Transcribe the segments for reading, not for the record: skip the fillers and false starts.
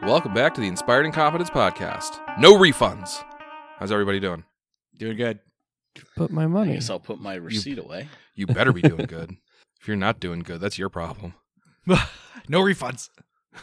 welcome back to the Inspired Incompetence Podcast. No refunds. How's everybody doing? Doing good. Put my I money. guess I'll put my receipt away. You better be doing good. If you're not doing good, that's your problem. No refunds.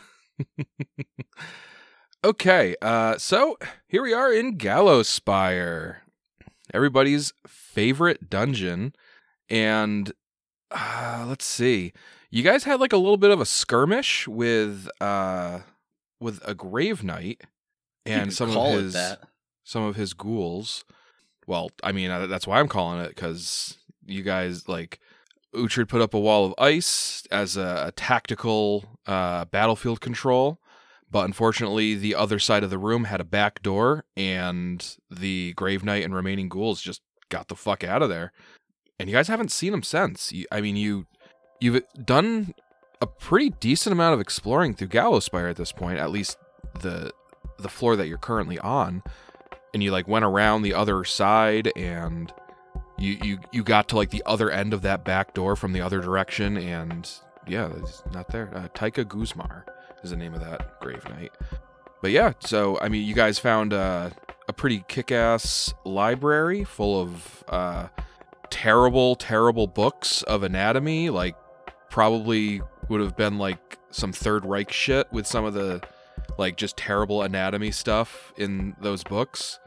Okay, so here we are in Gallowspire, everybody's favorite dungeon, and let's see. You guys had like a little bit of a skirmish with a Grave Knight and some of his ghouls. Well, I mean, that's why I'm calling it, because you guys, like, Uhtred put up a wall of ice as a tactical battlefield control, but unfortunately the other side of the room had a back door, and the Grave Knight and remaining ghouls just got the fuck out of there. And you guys haven't seen them since. You've done a pretty decent amount of exploring through Gallowspire at this point, at least the floor that you're currently on. And you like went around the other side, and you got to like the other end of that back door from the other direction, and yeah, it's not there. Tyka Guzmar is the name of that Grave Knight. But yeah, so I mean, you guys found a pretty kick-ass library full of terrible books of anatomy. Like, probably would have been like some Third Reich shit with some of the like just terrible anatomy stuff in those books.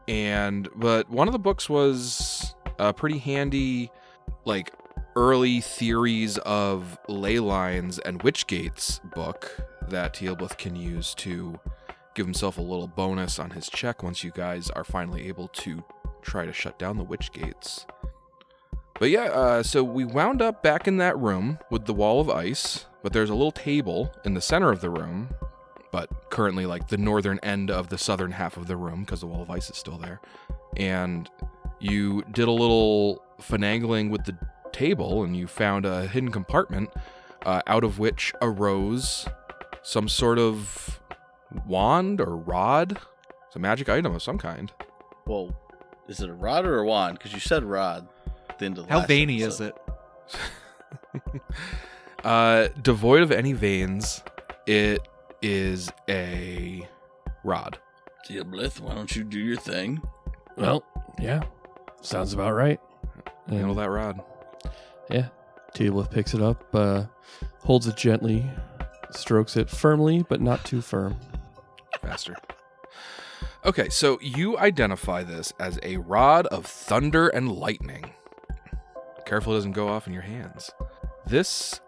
But one of the books was a pretty handy, like, early theories of ley lines and witch gates book that Teal'c can use to give himself a little bonus on his check once you guys are finally able to try to shut down the witch gates. But yeah, so we wound up back in that room with the wall of ice, but there's a little table in the center of the room, but currently like the northern end of the southern half of the room because the wall of ice is still there. And you did a little finagling with the table, and you found a hidden compartment out of which arose some sort of wand or rod. It's a magic item of some kind. Well, is it a rod or a wand? Because you said rod at the end of the How last veiny episode. is it? Devoid of any veins, it is a rod. Teal'c, why don't you do your thing? Well, yeah. Sounds about right. Handle that rod. Yeah. Teal'c picks it up, holds it gently, strokes it firmly, but not too firm. Faster. Okay, so you identify this as a rod of thunder and lightning. Careful it doesn't go off in your hands. This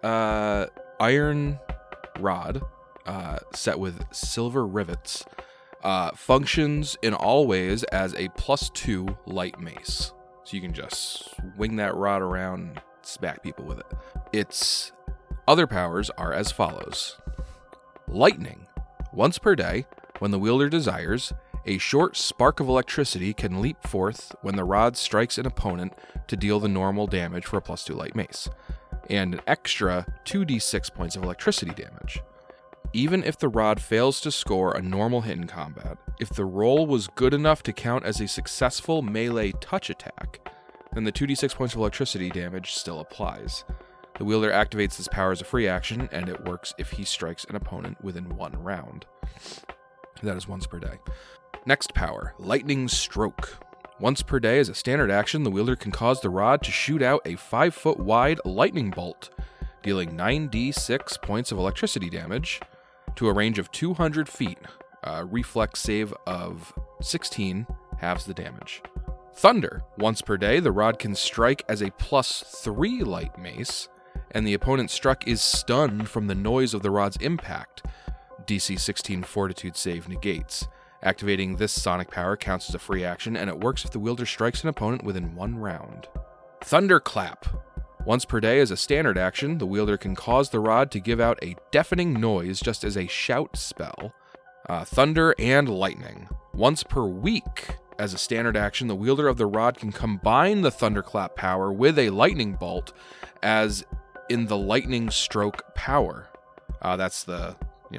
iron rod, set with silver rivets, functions in all ways as a +2 light mace. So you can just swing that rod around and smack people with it. Its other powers are as follows. Lightning. Once per day, when the wielder desires, a short spark of electricity can leap forth when the rod strikes an opponent to deal the normal damage for a +2 light mace, and an extra 2d6 points of electricity damage. Even if the rod fails to score a normal hit in combat, if the roll was good enough to count as a successful melee touch attack, then the 2d6 points of electricity damage still applies. The wielder activates this power as a free action, and it works if he strikes an opponent within 1 round. That is once per day. Next power, Lightning Stroke. Once per day as a standard action, the wielder can cause the rod to shoot out a 5-foot wide lightning bolt, dealing 9d6 points of electricity damage to a range of 200 feet. Reflex save of 16 halves the damage. Thunder. Once per day, the rod can strike as a +3 light mace, and the opponent struck is stunned from the noise of the rod's impact. DC 16 Fortitude save negates. Activating this sonic power counts as a free action, and it works if the wielder strikes an opponent within 1 round. Thunderclap. Once per day as a standard action, the wielder can cause the rod to give out a deafening noise just as a shout spell. Thunder and lightning. Once per week as a standard action, the wielder of the rod can combine the thunderclap power with a lightning bolt as in the lightning stroke power. That's the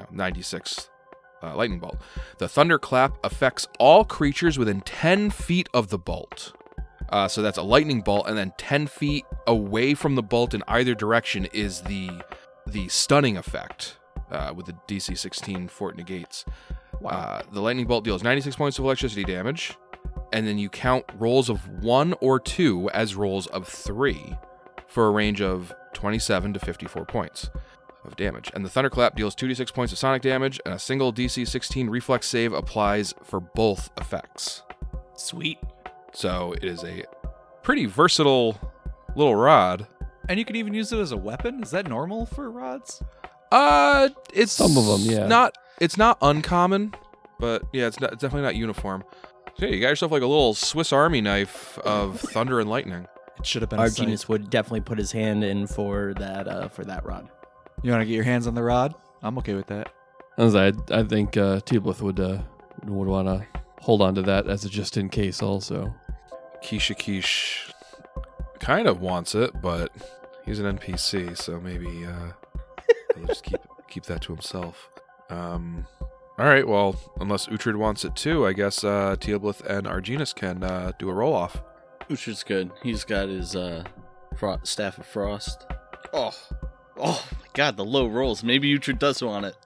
96 lightning bolt. The thunderclap affects all creatures within 10 feet of the bolt. So that's a lightning bolt, and then 10 feet away from the bolt in either direction is the stunning effect with the DC 16 fort negates. The lightning bolt deals 96 points of electricity damage, and then you count rolls of 1 or 2 as rolls of 3 for a range of 27 to 54 points of damage. And the thunderclap deals 2d6 points of sonic damage, and a single DC 16 reflex save applies for both effects. Sweet. So it is a pretty versatile little rod. And you can even use it as a weapon? Is that normal for rods? It's Some of them, yeah. It's not uncommon, but yeah, it's definitely not uniform. So yeah, you got yourself like a little Swiss Army knife of thunder and lightning. It should have been a sight. Arginus would definitely put his hand in for that rod. You want to get your hands on the rod? I'm okay with that. I think Teoblith would want to hold on to that as a just in case also. Kishikish kind of wants it, but he's an NPC, so maybe he'll just keep that to himself. All right, well, unless Uhtred wants it too, I guess Teoblith and Arginus can do a roll-off. Uhtred's good. He's got his Staff of Frost. Oh my god, the low rolls. Maybe Uhtred does want it.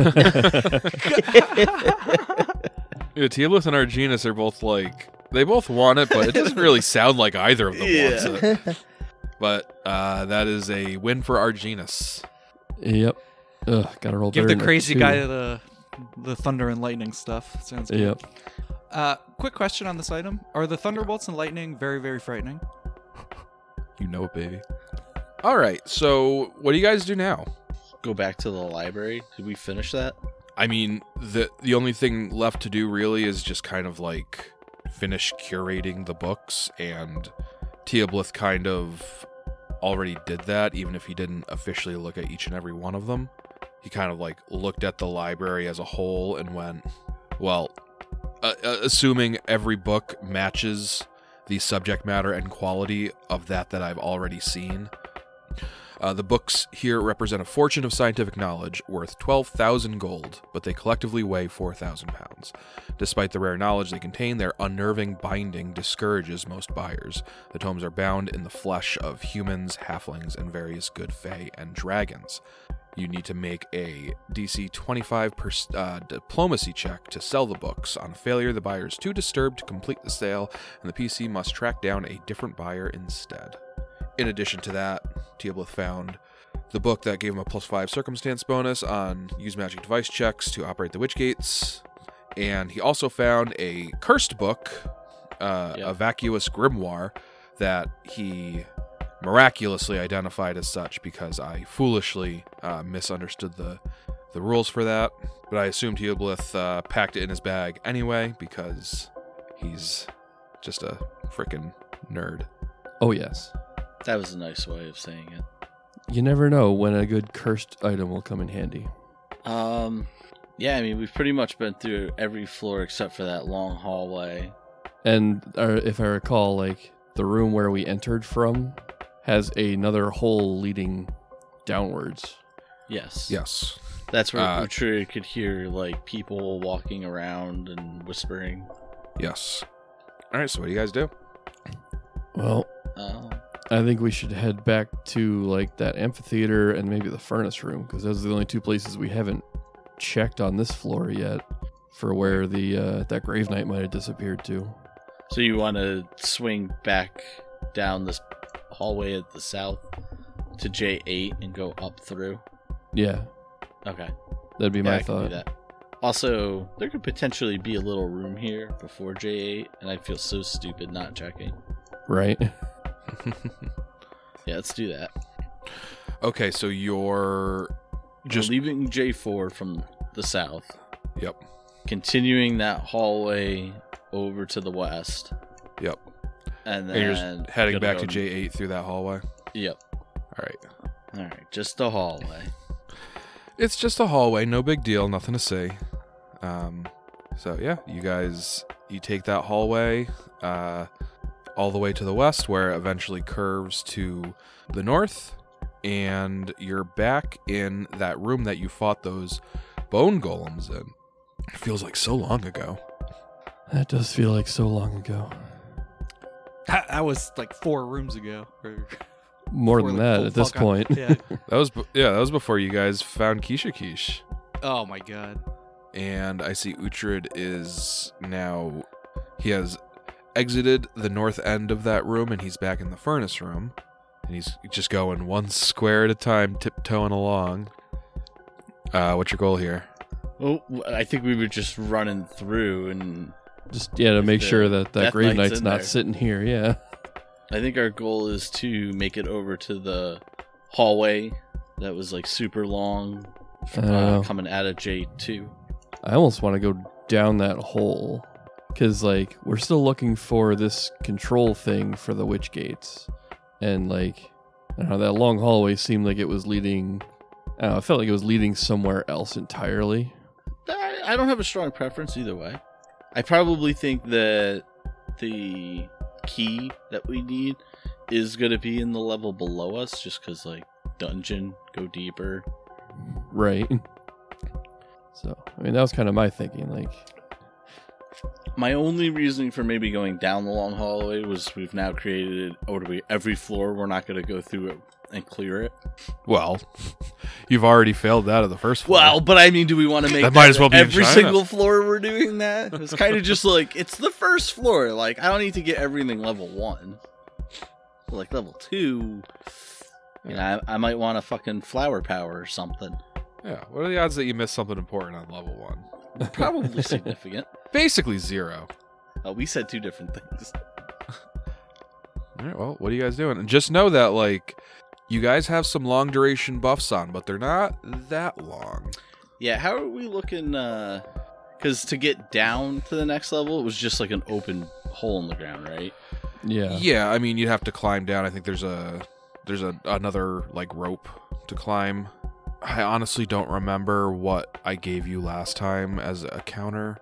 Yeah, Teoblith and Arginus are both like, they both want it, but it doesn't really sound like either of them wants it. But that is a win for Arginus. Yep. Gotta roll Give better the than crazy two. guy the thunder and lightning stuff. Sounds good. Yep. Quick question on this item. Are the thunderbolts and lightning very, very frightening? You know it, baby. All right, so what do you guys do now? Go back to the library. Did we finish that? I mean, the only thing left to do really is just kind of like finish curating the books, and Teoblith kind of already did that, even if he didn't officially look at each and every one of them. He kind of like looked at the library as a whole and went, well, assuming every book matches the subject matter and quality of that I've already seen. The books here represent a fortune of scientific knowledge worth 12,000 gold, but they collectively weigh 4,000 pounds. Despite the rare knowledge they contain, their unnerving binding discourages most buyers. The tomes are bound in the flesh of humans, halflings, and various good fae and dragons. You need to make a DC 25 diplomacy check to sell the books. On failure, the buyer is too disturbed to complete the sale, and the PC must track down a different buyer instead. In addition to that, Teoblith found the book that gave him a +5 circumstance bonus on use magic device checks to operate the witch gates, and he also found a cursed book, a vacuous grimoire, that he miraculously identified as such because I foolishly misunderstood the rules for that. But I assumed Teoblith packed it in his bag anyway because he's just a frickin' nerd. Oh, yes. That was a nice way of saying it. You never know when a good cursed item will come in handy. Yeah, I mean, we've pretty much been through every floor except for that long hallway. And if I recall, like, the room where we entered from has another hole leading downwards. Yes. Yes. That's where Uhtred could hear, like, people walking around and whispering. Yes. All right, so what do you guys do? Well, I think we should head back to, like, that amphitheater and maybe the furnace room, because those are the only two places we haven't checked on this floor yet for where the that Grave Knight might have disappeared to. So you want to swing back down this hallway at the south to J8 and go up through? Yeah, Okay. that'd be Yeah, my I can do thought. that. Also, there could potentially be a little room here before J8, and I'd feel so stupid not checking. Right? Yeah, let's do that. Okay, so you're just... We're leaving J4 from the south, Yep. continuing that hallway over to the west, Yep. and And you're then just heading gonna back to go- J8 through that hallway? Yep. All right. All right, just the hallway. It's just a hallway, no big deal, nothing to see. So yeah, you take that hallway all the way to the west, where it eventually curves to the north, and you're back in that room that you fought those bone golems in. It feels like so long ago. That does feel like so long ago. That was like 4 rooms ago. Or more Before than the that full at this fuck on- point. Yeah. That was before you guys found Kisha Kish. Oh my god. And I see Uhtred is now, he has exited the north end of that room and he's back in the furnace room. And he's just going one square at a time, tiptoeing along. What's your goal here? Well, I think we were just running through, and Just to make the sure that Death Grave Knight's Knight's in not there. sitting here. Yeah. I think our goal is to make it over to the hallway that was like super long, I don't know. coming out of J2. I almost want to go down that hole because, like, we're still looking for this control thing for the witch gates, and like, I don't know, that long hallway seemed like it was leading. I don't know, it felt like it was leading somewhere else entirely. I don't have a strong preference either way. I probably think that the key that we need is going to be in the level below us, just because, like, dungeon, go deeper. Right. So, I mean, that was kind of my thinking. Like, My only reasoning for maybe going down the long hallway was we've now created every floor. We're not going to go through it and clear it. Well, you've already failed that of the first floor. Well, but I mean, do we want to make That might as well be in every China. single floor we're doing that? It's kind of just like, it's the first floor. Like, I don't need to get everything level 1. Like, level 2, you know, I might want a fucking flower power or something. Yeah, what are the odds that you miss something important on level 1? Probably significant. Basically 0. We said 2 different things. All right, well, what are you guys doing? And just know that, like, you guys have some long duration buffs on, but they're not that long. Yeah, how are we looking? Because to get down to the next level, it was just like an open hole in the ground, right? yeah. Yeah, I mean, you'd have to climb down. I think there's another, like, rope to climb. I honestly don't remember what I gave you last time as a counter.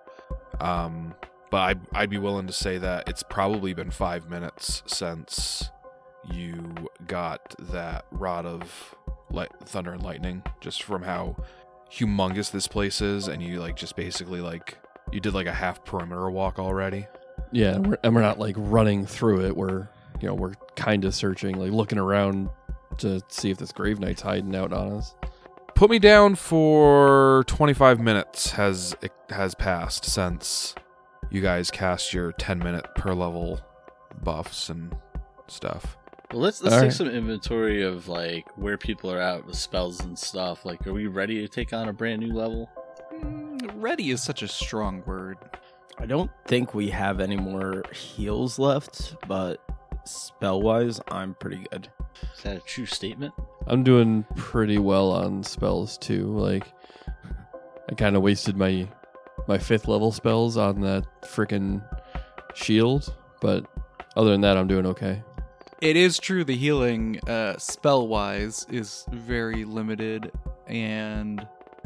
But I'd be willing to say that it's probably been 5 minutes since you got that rod of thunder and lightning, just from how humongous this place is, and you, like, just basically, like, you did, like, a half perimeter walk already. Yeah, and we're not like running through it. We're kind of searching, like looking around to see if this Grave Knight's hiding out on us. Put me down for 25 minutes has passed since you guys cast your 10-minute per level buffs and stuff. Well, let's All take right. some inventory of like where people are at with spells and stuff. Like, are we ready to take on a brand new level? Ready is such a strong word. I don't think we have any more heals left, but spell-wise, I'm pretty good. Is that a true statement? I'm doing pretty well on spells too. Like, I kind of wasted my 5th level spells on that freaking shield, but other than that, I'm doing okay. It is true the healing spell-wise is very limited, and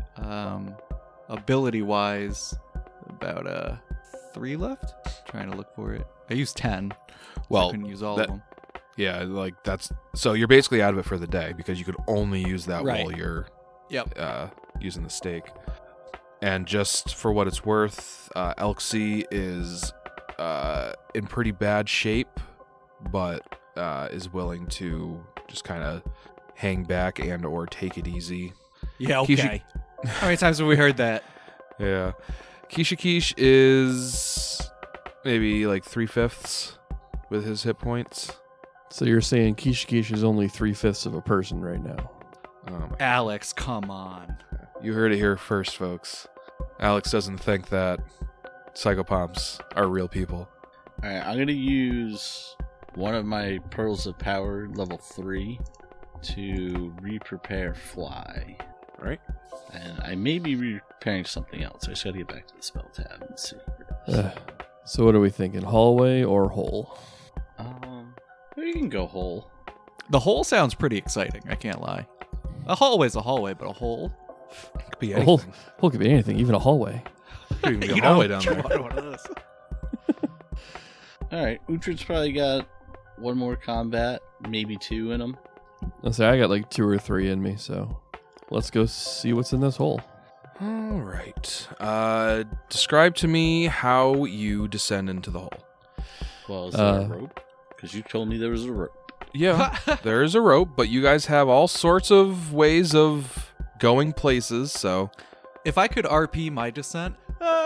ability-wise about 3 left. Trying to look for it. I used 10. Well, I couldn't use all that- of them. Yeah, like, that's so you're basically out of it for the day because you could only use that Right. while you're Yep. using the stake. And just for what it's worth, Elxie is in pretty bad shape, but is willing to just kind of hang back and or take it easy. Yeah, okay. How many times have we heard that? Yeah. Kisha Kish is maybe like 3/5 with his hit points. So you're saying Kish is only 3/5 of a person right now? Alex, come on. You heard it here first, folks. Alex doesn't think that psychopomps are real people. Alright, I'm gonna use one of my Pearls of Power, level 3, to re-prepare Fly. Alright. And I may be repairing something else. I just gotta get back to the spell tab and see. So what are we thinking? Hallway or hole? You can go whole. The hole sounds pretty exciting, I can't lie. A hallway's a hallway, but a hole? It could be A hole, anything. hole could be anything, even a hallway. It could even be You a hallway know, down there. try one of those. Alright, Uhtred's probably got one more combat, maybe 2 in him. Let's say I got like 2 or 3 in me, so let's go see what's in this hole. All right. Describe to me how you descend into the hole. Well, is there a rope? Because you told me there was a rope. Yeah, there is a rope, but you guys have all sorts of ways of going places, so... If I could RP my descent...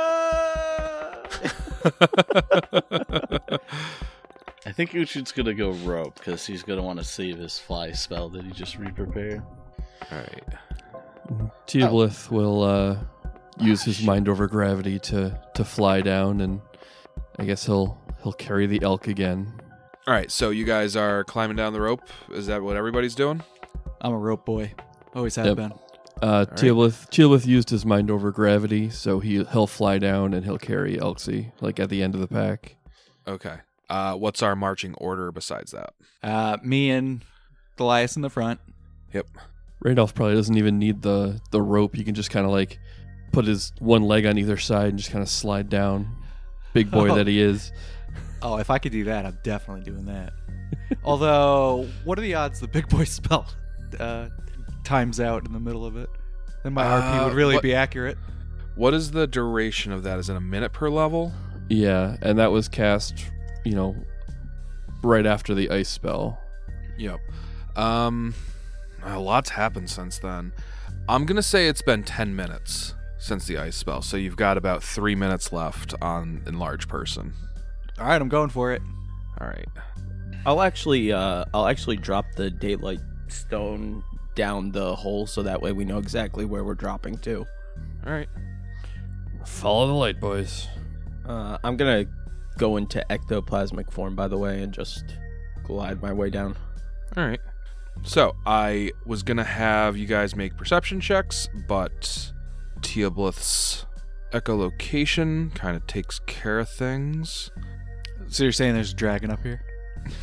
I think Ucht's gonna go rope because he's gonna want to save his fly spell that he just re-prepared. All right. Teoblith will use his mind over gravity to fly down, and I guess he'll carry the elk again. All right, so you guys are climbing down the rope. Is that what everybody's doing? I'm a rope boy. Always have Yep. been. Teoblith used his mind over gravity, so he'll fly down and he'll carry Elxie, like at the end of the pack. Okay. What's our marching order besides that? Me and Goliath in the front. Yep. Randolph probably doesn't even need the rope. He can just kind of like put his one leg on either side and just kind of slide down. Big boy that he is. Oh, if I could do that, I'm definitely doing that. Although, what are the odds the big boy spell times out in the middle of it? Then my RP would really be accurate. What is the duration of that? Is it a minute per level? Yeah, and that was cast, right after the ice spell. Yep. A lot's happened since then. I'm going to say it's been 10 minutes since the ice spell, so you've got about 3 minutes left on Enlarge Person. All right, I'm going for it. All right. I'll actually drop the daylight stone down the hole so that way we know exactly where we're dropping to. All right. Follow the light, boys. I'm gonna go into ectoplasmic form, by the way, and just glide my way down. All right. So I was going to have you guys make perception checks, but Teoblith's echolocation kind of takes care of things. So you're saying there's a dragon up here?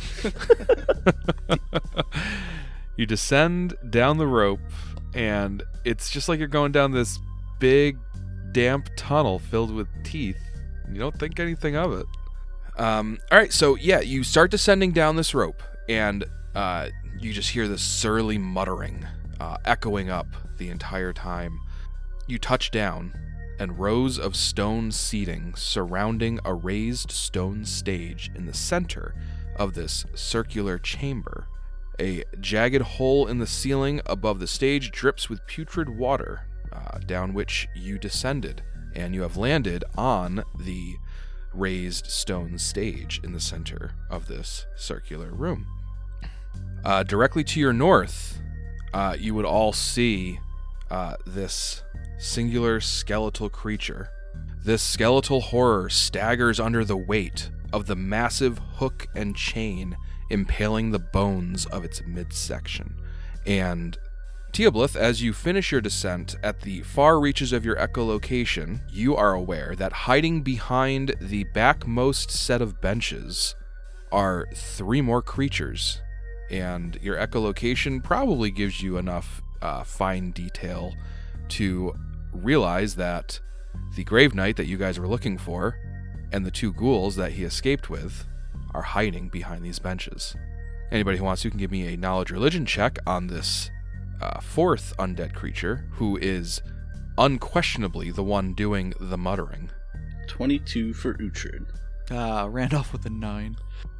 You descend down the rope, and it's just like you're going down this big, damp tunnel filled with teeth. You don't think anything of it. All right, so yeah, you start descending down this rope, and you just hear this surly muttering echoing up the entire time. You touch down, and rows of stone seating surrounding a raised stone stage in the center of this circular chamber. A jagged hole in the ceiling above the stage drips with putrid water, down which you descended, and you have landed on the raised stone stage in the center of this circular room. Directly to your north, you would all see this singular skeletal creature. This skeletal horror staggers under the weight of the massive hook and chain impaling the bones of its midsection. And Teoblith, as you finish your descent at the far reaches of your echolocation, you are aware that hiding behind the backmost set of benches are 3 more creatures, and your echolocation probably gives you enough fine detail to realize that the Grave Knight that you guys were looking for and the 2 ghouls that he escaped with are hiding behind these benches. Anybody who wants to can give me a knowledge religion check on this 4th undead creature, who is unquestionably the one doing the muttering. 22 for Uhtred. Randolph with a 9.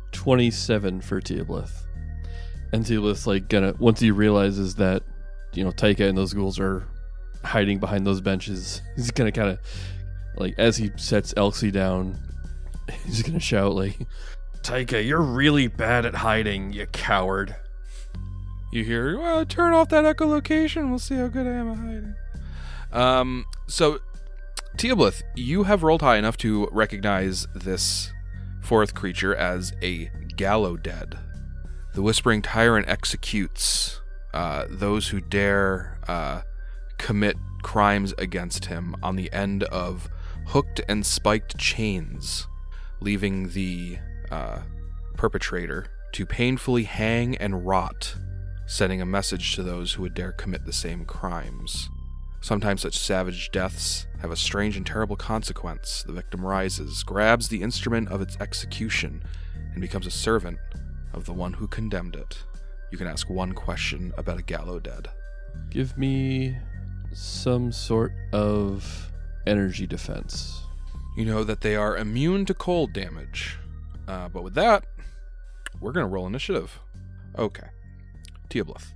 27 for Teoblith. And Teoblith's once he realizes that, Taika and those ghouls are hiding behind those benches, he's gonna kind of, as he sets Elxie down, he's gonna shout, Taika, you're really bad at hiding, you coward. You hear, well, turn off that echolocation, we'll see how good I am at hiding. So, Teoblith, you have rolled high enough to recognize this 4th creature as a Gallowdead. The Whispering Tyrant executes those who dare commit crimes against him on the end of hooked and spiked chains, leaving the perpetrator to painfully hang and rot, sending a message to those who would dare commit the same crimes. Sometimes such savage deaths have a strange and terrible consequence. The victim rises, grabs the instrument of its execution, and becomes a servant of the one who condemned it. You can ask 1 question about a Gallowdead. Give me some sort of energy defense. You know that they are immune to cold damage. But with that, we're going to roll initiative. Okay. Teoblith.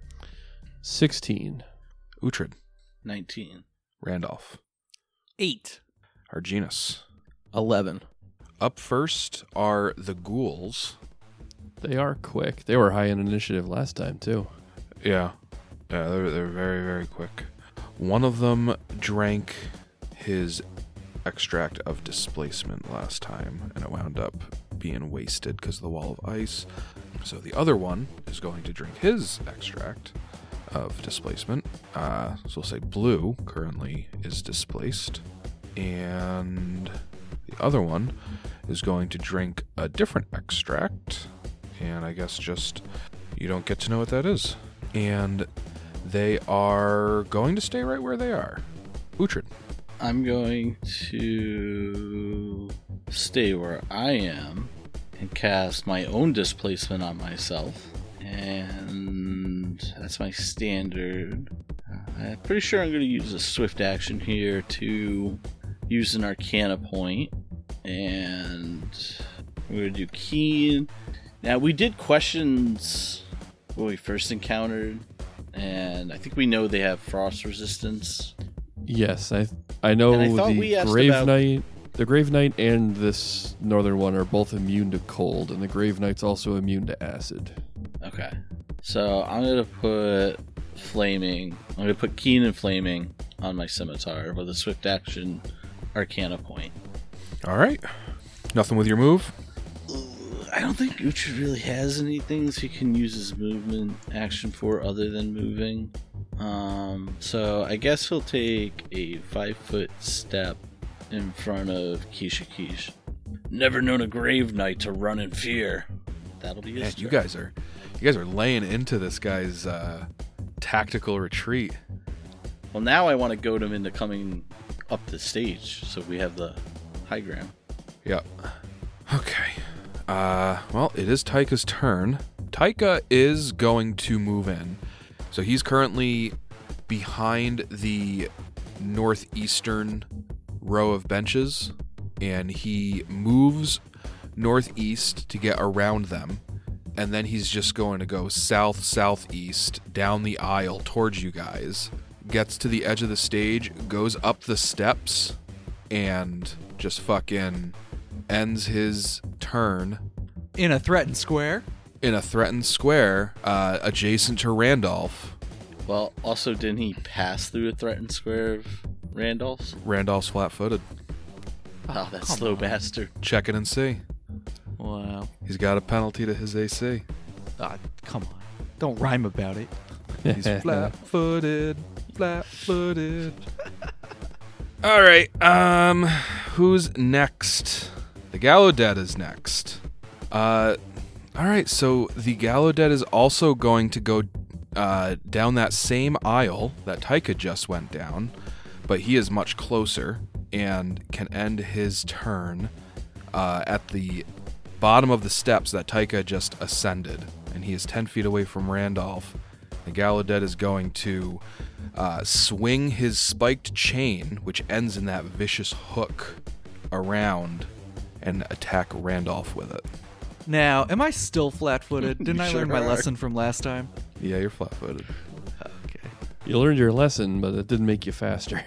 16. Uhtred. 19. Randolph. 8. Arginus. 11. Up first are the ghouls. They are quick. They were high in initiative last time, too. Yeah. Yeah, they're very, very quick. One of them drank his extract of displacement last time, and it wound up being wasted because of the wall of ice. So the other one is going to drink his extract of displacement. So we'll say blue currently is displaced. And the other one is going to drink a different extract. And I guess just you don't get to know what that is. And they are going to stay right where they are. Uhtred. I'm going to stay where I am and cast my own displacement on myself. And that's my standard. I'm pretty sure I'm going to use a swift action here to use an Arcana point. And we're going to do Keen. Now, we did questions when we first encountered, and I think we know they have frost resistance. Yes, I know And I thought we the asked Grave about- Knight. The Grave Knight and this northern one are both immune to cold, and the Grave Knight's also immune to acid. Okay. So I'm going to put Flaming. I'm going to put Keen and Flaming on my Scimitar with a swift action Arcana point. All right. Nothing with your move? I don't think Uhtred really has any things he can use his movement action for other than moving. So I guess he'll take a 5-foot step in front of Kishikish. Never known a Grave Knight to run in fear. That'll be his Man, turn. you guys are laying into this guy's tactical retreat. Well, now I want to goad him into coming up the stage so we have the high ground. Yep. Okay. Well, it is Taika's turn. Taika is going to move in. So he's currently behind the northeastern row of benches, and he moves northeast to get around them, and then he's just going to go southeast down the aisle towards you guys, gets to the edge of the stage, goes up the steps, and just fucking ends his turn In a threatened square. in a threatened square adjacent to Randolph. Well, also, didn't he pass through a threatened square of Randolph's? Randolph's flat-footed. Oh, that come slow on. bastard. Check it and see. Wow. He's got a penalty to his AC. Come on. Don't rhyme about it. He's flat-footed. Flat-footed. All right. Who's next? The Gallowdead is next. All right. So the Gallowdead is also going to go down that same aisle that Taika just went down, but he is much closer and can end his turn at the bottom of the steps that Taika just ascended, and he is 10 feet away from Randolph. The Gallowdead is going to swing his spiked chain, which ends in that vicious hook, around and attack Randolph with it. Now, am I still flat-footed? Didn't I sure learn my are. lesson from last time? Yeah, you're flat-footed. Okay. You learned your lesson, but it didn't make you faster.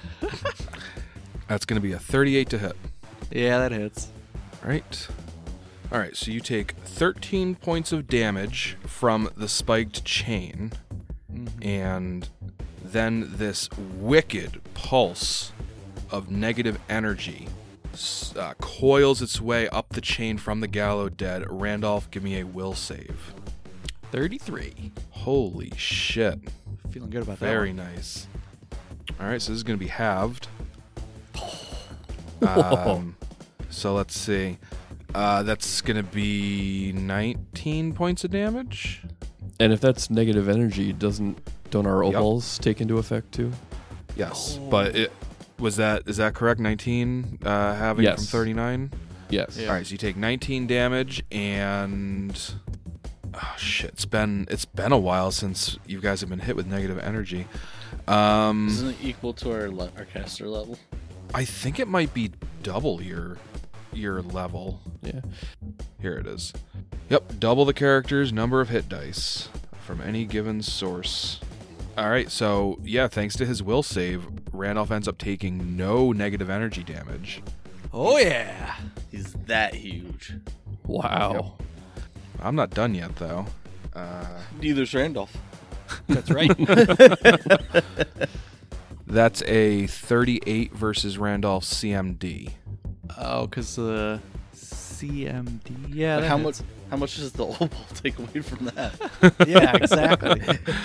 That's going to be a 38 to hit. Yeah, that hits. Right. All right, so you take 13 points of damage from the spiked chain, and then this wicked pulse of negative energy coils its way up the chain from the Gallowdead. Randolph, give me a will save. 33. Holy shit. Feeling good about that. Very one. nice. All right, so this is going to be halved. So let's see. That's going to be 19 points of damage. And if that's negative energy, don't our opals take into effect too? Yes, but is that correct? 19 having Yes. from 39. Yes. Yeah. All right, so you take 19 damage, and oh shit, it's been a while since you guys have been hit with negative energy. Isn't it equal to our caster level? I think it might be double your level. Yeah. Here it is. Yep, double the character's number of hit dice from any given source. All right, so yeah, thanks to his will save, Randolph ends up taking no negative energy damage. Oh yeah. He's that huge. Wow. I'm not done yet, though. Neither's Randolph. That's right. That's a 38 versus Randolph's CMD. Oh, because CMD. Yeah. But that hits. how much does the old ball take away from that? Yeah, exactly.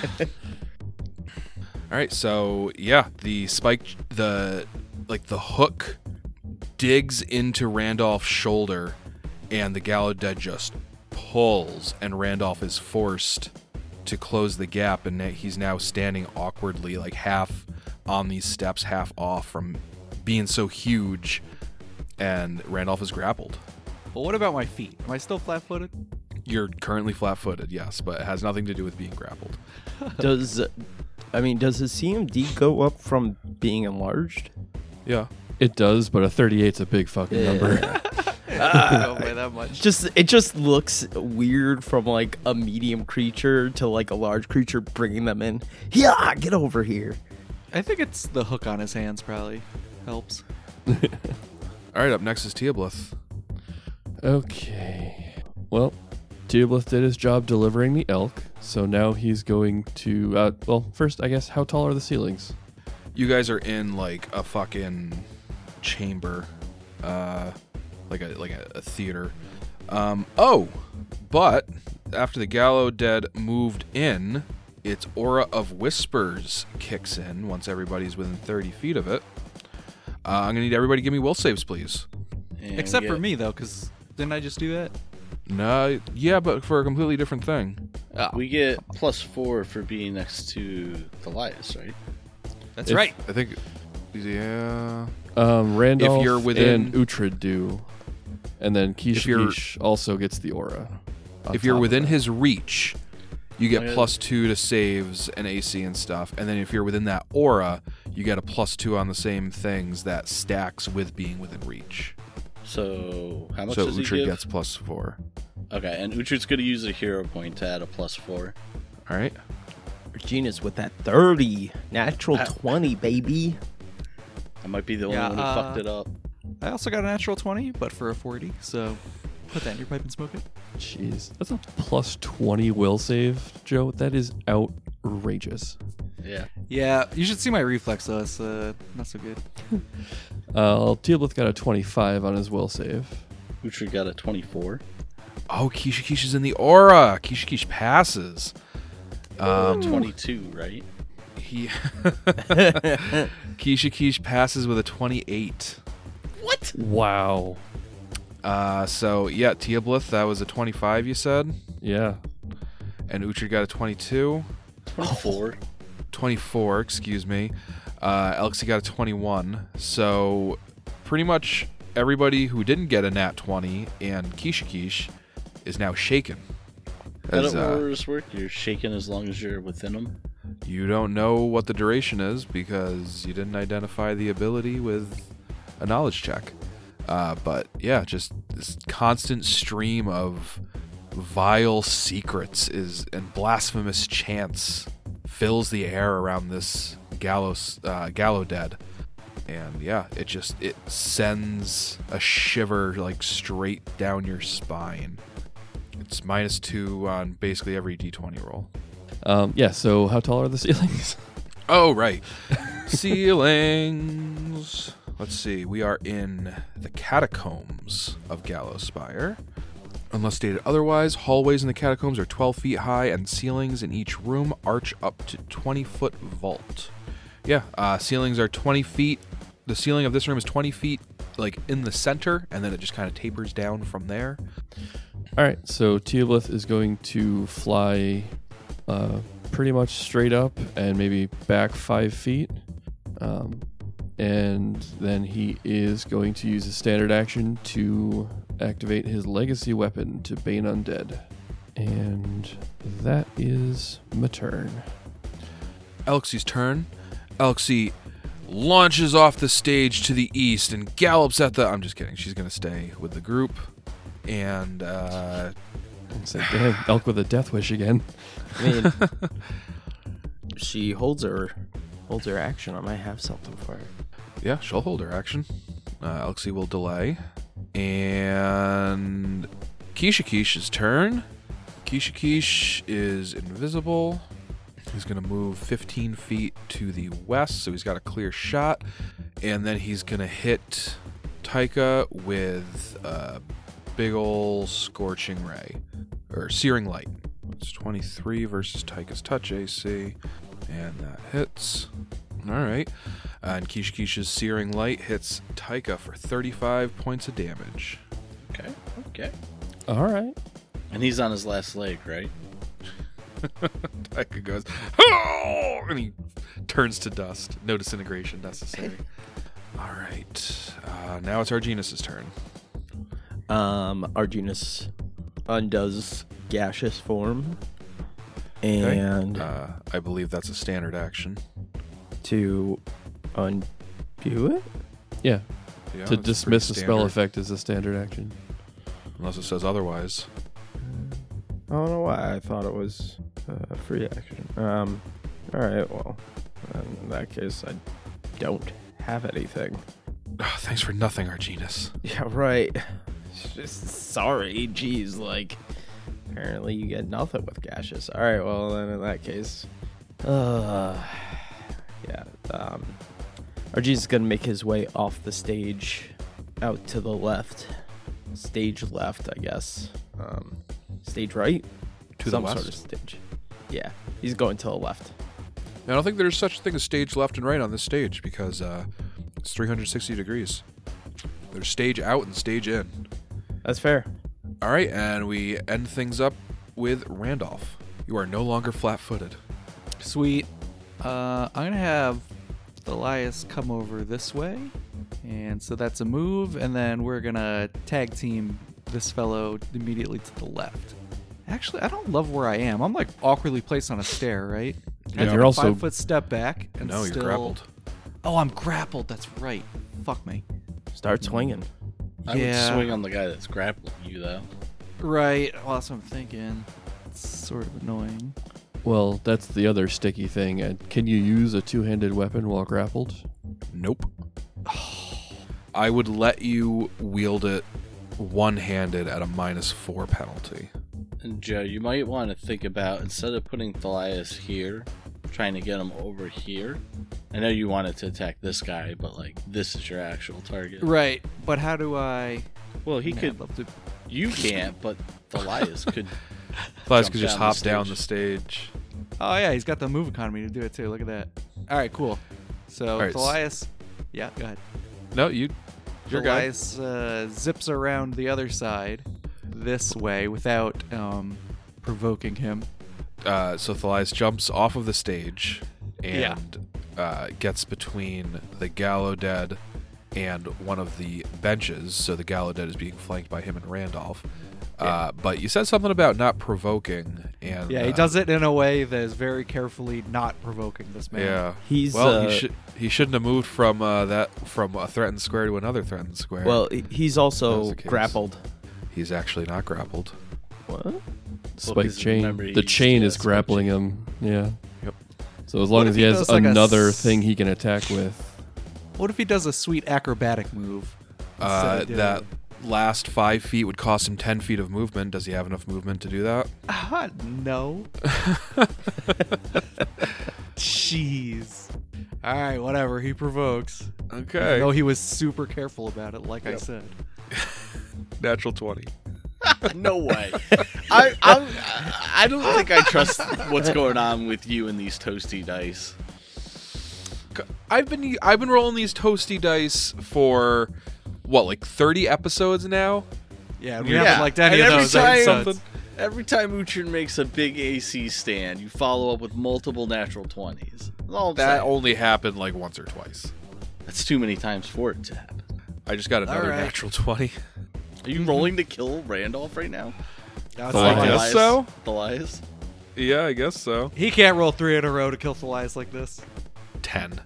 All right, so yeah, the spike, the hook digs into Randolph's shoulder, and the Gallowdead just pulls, and Randolph is forced to close the gap, and he's now standing awkwardly, like half on these steps, half off from being so huge, and Randolph is grappled. Well, what about my feet? Am I still flat-footed? You're currently flat-footed, yes, but it has nothing to do with being grappled. Does his CMD go up from being enlarged? Yeah. It does, but a 38's a big fucking number. Don't weigh that much. It just looks weird from like a medium creature to like a large creature bringing them in. Yeah, get over here. I think it's the hook on his hands probably helps. All right, up next is Teoblith. Okay. Well, Teoblith did his job delivering the elk, so now he's going to... first, I guess, how tall are the ceilings? You guys are in like a fucking chamber, like a theater. But after the Gallowdead moved in, its Aura of Whispers kicks in once everybody's within 30 feet of it. I'm gonna need everybody to give me will saves, please. And Except we for get- me, though, because didn't I just do that? No, yeah, but for a completely different thing. Oh, We get +4 for being next to Thalias, right? that's if- right. I think, yeah. Randolph If you're within- and Uhtred do, and then If you're- Kishish also gets the aura. on If you're top of within that. his reach, you get Okay. +2 to saves and AC and stuff. And then if you're within that aura, you get a +2 on the same things that stacks with being within reach. So how much So does he Uhtred give? gets +4. Okay, and Uhtred's going to use a hero point to add a +4. All right. Regina's with that 30. Natural Ah. 20, baby. I might be the only Yeah, one who fucked it up. I also got a natural 20, but for a 40, so put that in your pipe and smoke it. Jeez. That's a +20 will save, Joe. That is outrageous. Yeah. Yeah, you should see my reflex, though. It's not so good. Teoblith got a 25 on his will save. Uhtred got a 24. Oh, Kishikish is in the aura. Kishikish passes. 22, right? He Kishikish passes with a 28. What? Wow. So yeah, Teoblith, that was a 25 you said, Yeah. and Uhtred got a 22. 24. 24, excuse me. Elxie got a 21. So pretty much everybody who didn't get a nat 20 and Kishikish is now shaken. How As, do orders work? You're shaking as long as you're within them? you don't know what the duration is because you didn't identify the ability with a knowledge check. But yeah, just this constant stream of vile secrets and blasphemous chants fills the air around this Gallowdead. And yeah, it sends a shiver like straight down your spine. It's -2 on basically every d20 roll. Yeah, so how tall are the ceilings? Oh, right. Ceilings. Let's see. We are in the catacombs of Gallowspire. Unless stated otherwise, hallways in the catacombs are 12 feet high, and ceilings in each room arch up to 20-foot vault. Yeah, ceilings are 20 feet. The ceiling of this room is 20 feet, like in the center, and then it just kind of tapers down from there. All right, so Teoblith is going to fly pretty much straight up and maybe back 5 feet. And then he is going to use a standard action to activate his legacy weapon to Bane Undead. And that is my turn. Elxie's turn. Elxie launches off the stage to the east and gallops at the... I'm just kidding. She's going to stay with the group. And It's like, damn, elk with a death wish again. I mean, she holds her action. I might have something for her. yeah, she'll hold her action. Elxie will delay. And Kishi's turn. Kish is invisible. He's going to move 15 feet to the west, so he's got a clear shot. And then he's going to hit Taika with a big ol' scorching ray, or searing light. It's 23 versus Taika's touch AC, and that hits. All right. And Kish's searing light hits Taika for 35 points of damage. Okay. All right. And he's on his last leg, right? Taika goes, oh! And he turns to dust. No disintegration necessary. All right. Now it's Arginus' turn. Arginus undoes gaseous form, Okay. and I believe that's a standard action. to undo it. Yeah. Yeah, To that's dismiss the pretty spell standard, effect is a standard action. unless it says otherwise. I don't know why I thought it was a free action. All right, well, in that case, I don't have anything. Oh, thanks for nothing, Arginus. Yeah, right. Just sorry, geez, like, apparently you get nothing with gaseous. All right, well, then in that case, Arginus is gonna make his way off the stage, out to the left, stage left, I guess. Stage right, To the some west? sort of stage. Yeah, he's going to the left. I don't think there's such a thing as stage left and right on this stage because it's 360 degrees. There's stage out and stage in. That's fair. All right, and we end things up with Randolph. You are no longer flat-footed. Sweet. I'm going to have Elias come over this way. And so that's a move. And then we're going to tag team this fellow immediately to the left. Actually, I don't love where I am. I'm like awkwardly placed on a stair, right? Yeah, I take you're a also- 5-foot step back. And No, still... you're grappled. Oh, I'm grappled. That's right. Fuck me. Start swinging. I would Yeah. swing on the guy that's grappling you, though. Right. Well, that's what I'm thinking. It's sort of annoying. Well, that's the other sticky thing. Can you use a two-handed weapon while grappled? Nope. I would let you wield it one-handed at a -4 penalty. And Joe, you might want to think about, instead of putting Thalias here, trying to get him over here. I know you wanted to attack this guy, but like this is your actual target. Right. But how do I... Well, he Man, could. I'd love to... You can't, but Thalias could. Thalias Jump could just down the hop down stage. the stage. Oh, yeah, he's got the move economy to do it, too. Look at that. All right, cool. So, right, Thalias... Yeah, go ahead. No, your guy. Thalias zips around the other side this way without provoking him. So Thalias jumps off of the stage and gets between the Gallowdead and one of the benches. So the Gallowdead is being flanked by him and Randolph. But you said something about not provoking, and Yeah, he does it in a way that is very carefully not provoking this man. Yeah, He's, well. He shouldn't have moved from a threatened square to another threatened square. Well, he's That was also the case. grappled. he's actually not grappled. What? Spike because chain. remember he The used chain to is spike grappling chain. him. Yeah. Yep. So as long What as if he he has does, like, another thing he can attack with. What if he does a sweet acrobatic move? instead of doing- That last 5 feet would cost him 10 feet of movement. Does he have enough movement to do that? No. Jeez. All right, whatever. He provokes. Okay. No, he was super careful about it, like I said. Natural 20. No way. I don't think I trust what's going on with you and these toasty dice. I've been rolling these toasty dice for what, like 30 episodes now? Yeah, and we haven't liked any and of every those time, episodes. every time Uchin makes a big AC stand, you follow up with multiple natural 20s. That's all I'm That saying. only happened like once or twice. That's too many times for it to happen. I just got another right. natural 20. Are you rolling to kill Randolph right now? That's I fine. guess so. Thalias? Yeah, I guess so. He can't roll 3 in a row to kill Thalias like this. 10.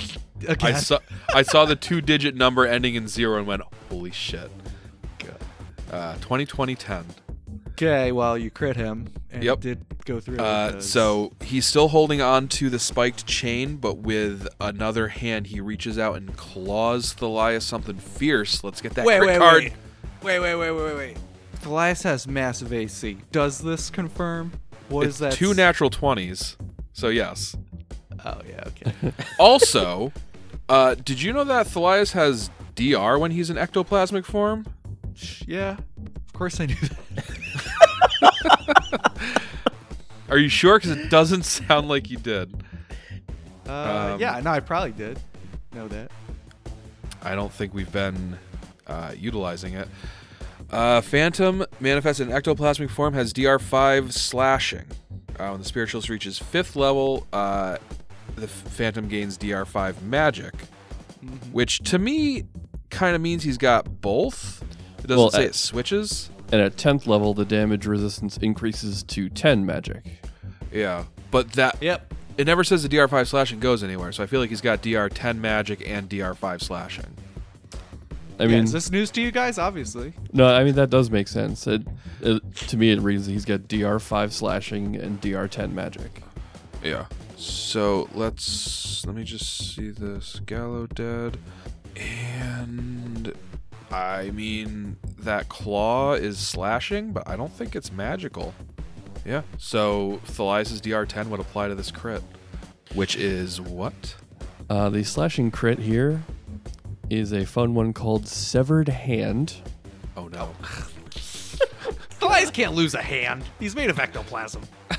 Again. I saw the 2-digit number ending in 0 and went, holy shit. 20-20-10. Okay, well, you crit him, and Yep. it did go through. because- So he's still holding on to the spiked chain, but with another hand, he reaches out and claws Thalias something fierce. Let's get that crit card. Wait. Thalias has massive AC. Does this confirm? What It's is that? 2 natural 20s, so yes. Oh, yeah, okay. Also, did you know that Thalias has DR when he's in ectoplasmic form? Yeah, of course I knew that. Are you sure? Because it doesn't sound like you did. Yeah, no, I probably did know that. I don't think we've been utilizing it. Phantom manifests in ectoplasmic form, has DR5 slashing. When the spiritualist reaches 5th level, the Phantom gains DR5 magic, which to me kind of means he's got both. It doesn't say it switches. And at 10th level, the damage resistance increases to 10 magic. Yeah, but that Yep. it never says the DR5 slashing goes anywhere, so I feel like he's got DR10 magic and DR5 slashing. I mean, is this news to you guys? Obviously. no, I mean that does make sense. To me, it reads that he's got DR5 slashing and DR10 magic. Yeah. So let me just see this. Gallo dead. And I mean that claw is slashing, but I don't think it's magical. Yeah. So Thalias' DR10 would apply to this crit. Which is what? The slashing crit here is a fun one called Severed Hand. Oh no. Thalias can't lose a hand. He's made of ectoplasm.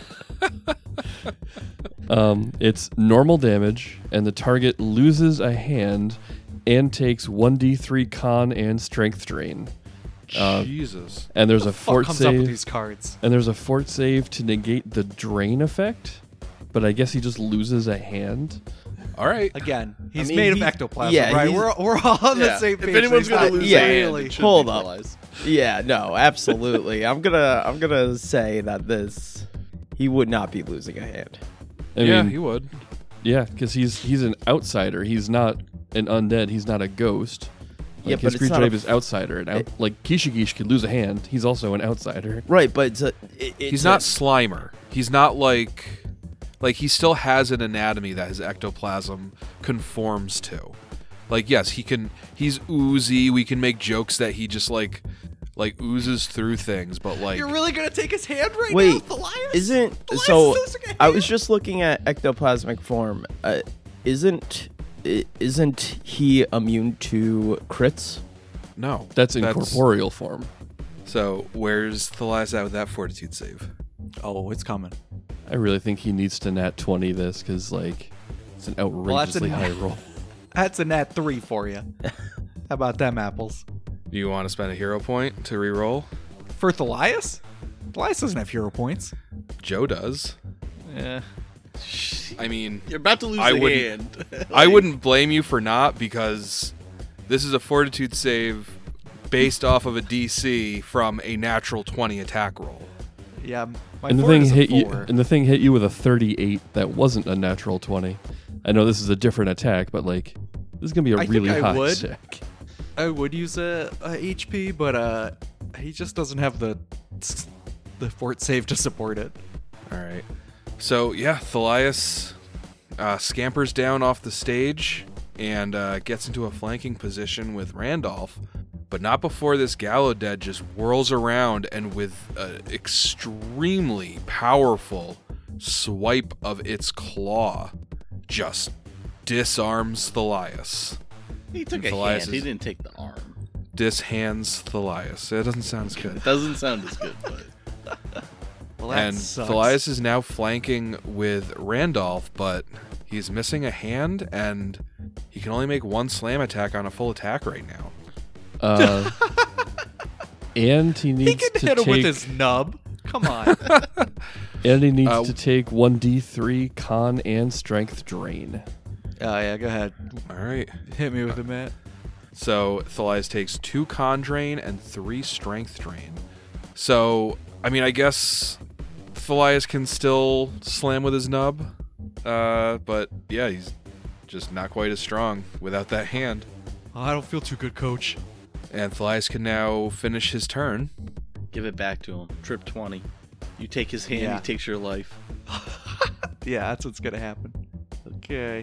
It's normal damage, and the target loses a hand and takes 1d3 con and strength drain. Jesus. And there's a Fuck fort comes up with save. these cards. And there's a fort save to negate the drain effect, but I guess he just loses a hand. All right. Again, he's mean, made of he- ectoplasm, yeah, right? he's- We're all on the Yeah. same If page. anyone's He's gonna not lose yeah, a hand, really- it should Hold be up. Thalias. Yeah, no, absolutely. I'm gonna say that he would not be losing a hand. I Yeah, mean, he would. yeah, because he's an outsider. He's not an undead. He's not a ghost. Yeah, Like but his it's creature not a type is outsider. And like Kishigish could lose a hand. He's also an outsider. Right, but He's not Slimer. He's not like he still has an anatomy that his ectoplasm conforms to. Like yes, he's oozy. We can make jokes that he just like oozes through things, but like You're really gonna take his hand right Wait, now, Thalias? isn't Thalias so? is losing a I hand? was just looking at ectoplasmic form. Isn't he immune to crits? no. That's incorporeal form. So where's Thalias at with that fortitude save? Oh, it's coming. I really think he needs to nat 20 this because like it's an outrageously high roll. That's a nat 3 for you. How about them apples? Do you want to spend a hero point to re-roll? For Thalias? Thalias doesn't have hero points. Joe does. Yeah. I mean, You're about to lose I a wouldn't- hand. I wouldn't blame you for not because this is a fortitude save based off of a DC from a natural 20 attack roll. Yeah. My And the fort thing is a hit you. 4. And the thing hit you with a 38 that wasn't a natural 20. I know this is a different attack, but like this is gonna be a I think really I high would. check. I would use a HP, but he just doesn't have the fort save to support it. All right. So, yeah, Thalias scampers down off the stage and gets into a flanking position with Randolph, but not before this Gallowdead just whirls around and with an extremely powerful swipe of its claw just disarms Thalias. He took a Thalias hand. He is- didn't take the arm. Dishands Thalias. That doesn't sound as good. It doesn't sound as good, but Well, that And sucks. Thalias is now flanking with Randolph, but he's missing a hand, and he can only make one slam attack on a full attack right now. And he needs He can to hit him take. with his nub. Come on. And he needs Uh, to take 1d3 con and strength drain. Oh, yeah, go ahead. All right. Hit me with it, Matt. So Thalias takes 2 con drain and 3 strength drain. So, I mean, I guess Thalias can still slam with his nub, but yeah, he's just not quite as strong without that hand. Oh, I don't feel too good, coach. And Thalias can now finish his turn. Give it back to him. Trip 20. You take his hand, Yeah. he takes your life. Yeah, that's what's gonna happen. Okay.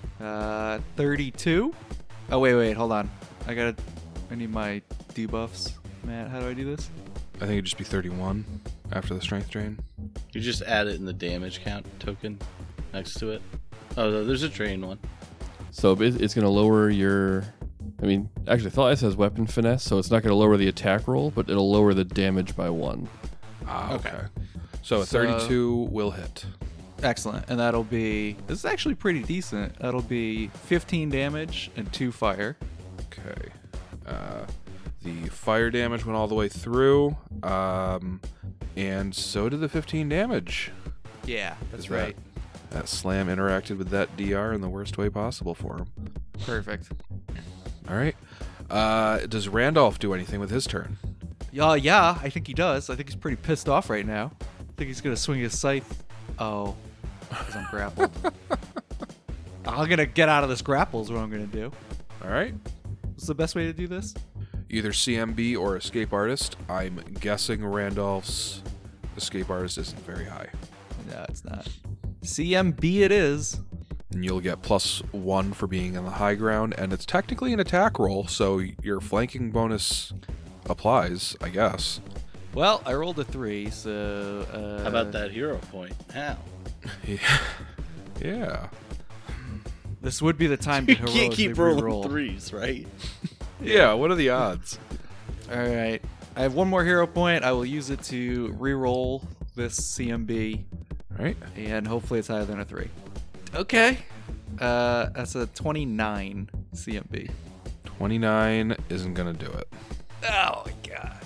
32. Oh wait, hold on. I need my debuffs. Matt, how do I do this? I think it'd just be 31 after the strength drain. You just add it in the damage count token next to it. Oh, no, there's a drain one. So it's going to lower your... I mean, actually, Thalias has weapon finesse, so it's not going to lower the attack roll, but it'll lower the damage by 1. Okay. So a 32 will hit. Excellent. And that'll be... This is actually pretty decent. That'll be 15 damage and 2 fire. Okay. The fire damage went all the way through, and so did the 15 damage. Yeah, that's Is right. That slam interacted with that DR in the worst way possible for him. Perfect. All right. Does Randolph do anything with his turn? Yeah, I think he does. I think he's pretty pissed off right now. I think he's gonna swing his scythe. Oh, because I'm grappled. I'm gonna get out of this grapple is what I'm gonna do. All right. What's the best way to do this? Either CMB or Escape Artist. I'm guessing Randolph's Escape Artist isn't very high. No, it's not. CMB it is. And you'll get +1 for being on the high ground, and it's technically an attack roll, so your flanking bonus applies, I guess. Well, I rolled a 3, so... How about that hero point? How? Yeah. This would be the time to You can't keep rolling re-roll. 3s, right? Yeah, what are the odds? All right. I have one more hero point. I will use it to re-roll this CMB, All right. and hopefully it's higher than a 3. Okay. That's a 29 CMB. 29 isn't going to do it. Oh, my God.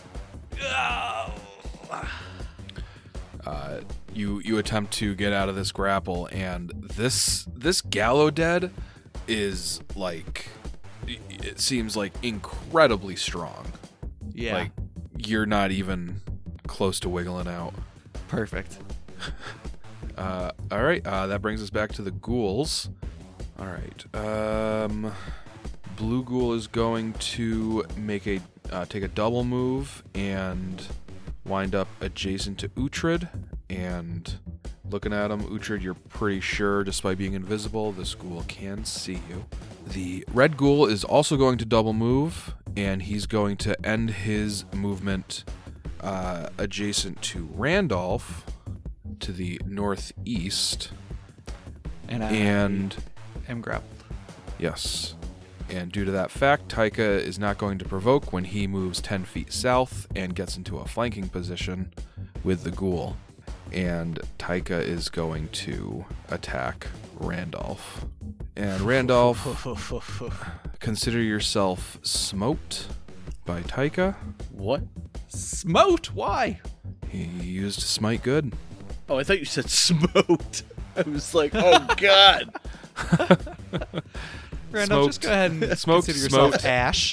Oh. You attempt to get out of this grapple, and this Gallowdead is like, it seems like incredibly strong. Yeah. Like you're not even close to wiggling out. Perfect. All right, that brings us back to the ghouls. All right, Blue Ghoul is going to make take a double move and wind up adjacent to Uhtred. And looking at him, Uhtred, you're pretty sure, despite being invisible, this ghoul can see you. The red ghoul is also going to double move, and he's going to end his movement adjacent to Randolph to the northeast. And I And am grappled. yes. And due to that fact, Taika is not going to provoke when he moves 10 feet south and gets into a flanking position with the ghoul. And Taika is going to attack Randolph. And Randolph, consider yourself smoked by Taika. What? Smote? Why? He used Smite Good. Oh, I thought you said smoked. I was like, oh, God. Randolph, just go ahead and Smoked, consider yourself smoked. Ash.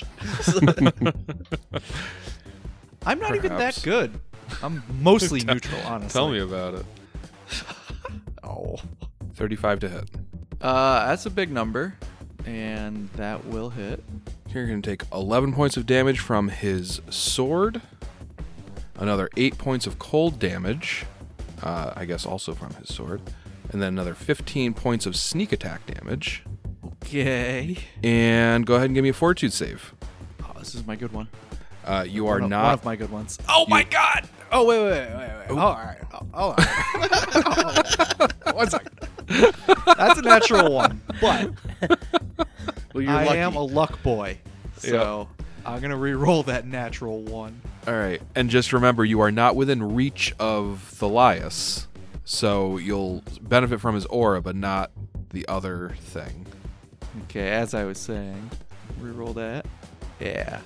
I'm not even that Perhaps. good. I'm mostly neutral, honestly. Tell me about it. Oh. 35 to hit. That's a big number, and that will hit. You're going to take 11 points of damage from his sword, another 8 points of cold damage, I guess also from his sword, and then another 15 points of sneak attack damage. Okay. And go ahead and give me a fortitude save. Oh, this is my good one. You are one not. of my good ones. Oh my God! Oh wait. All right. All right. 1 second. That's a natural one, but Well, you're I lucky. am a luck boy, so I'm gonna re-roll that natural one. All right. And just remember, you are not within reach of Thalias, so you'll benefit from his aura, but not the other thing. Okay, as I was saying, re-roll that. Yeah,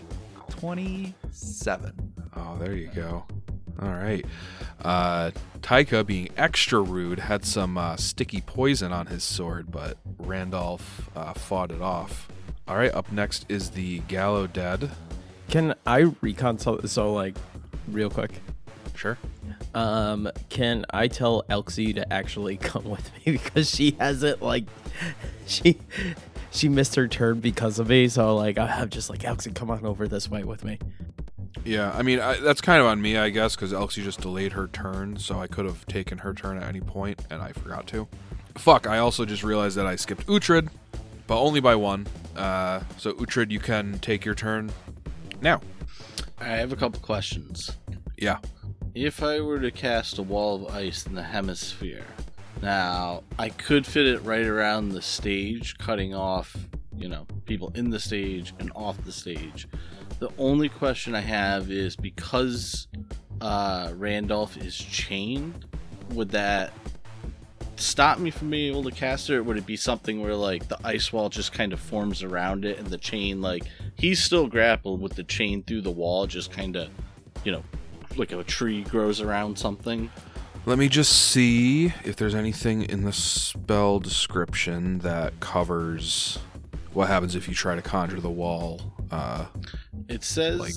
27. Oh, there you go. All right. Taika, being extra rude, had some sticky poison on his sword, but Randolph fought it off. All right, up next is the Gallowdead. Can I recon so like real quick? Sure. Can I tell Elxie to actually come with me because she hasn't like she she missed her turn because of me. So like I'm just like, Elxie, come on over this way with me. Yeah, I mean, that's kind of on me, I guess, because Elxie just delayed her turn, so I could have taken her turn at any point, and I forgot to. Fuck, I also just realized that I skipped Uhtred, but only by one. So Uhtred, you can take your turn now. I have a couple questions. Yeah. If I were to cast a wall of ice in the hemisphere, now I could fit it right around the stage, cutting off, people in the stage and off the stage. The only question I have is, because Randolph is chained, would that stop me from being able to cast it, or would it be something where like the ice wall just kind of forms around it and the chain, like he's still grappled with the chain through the wall, just kind of, like a tree grows around something? Let me just see if there's anything in the spell description that covers what happens if you try to conjure the wall. It says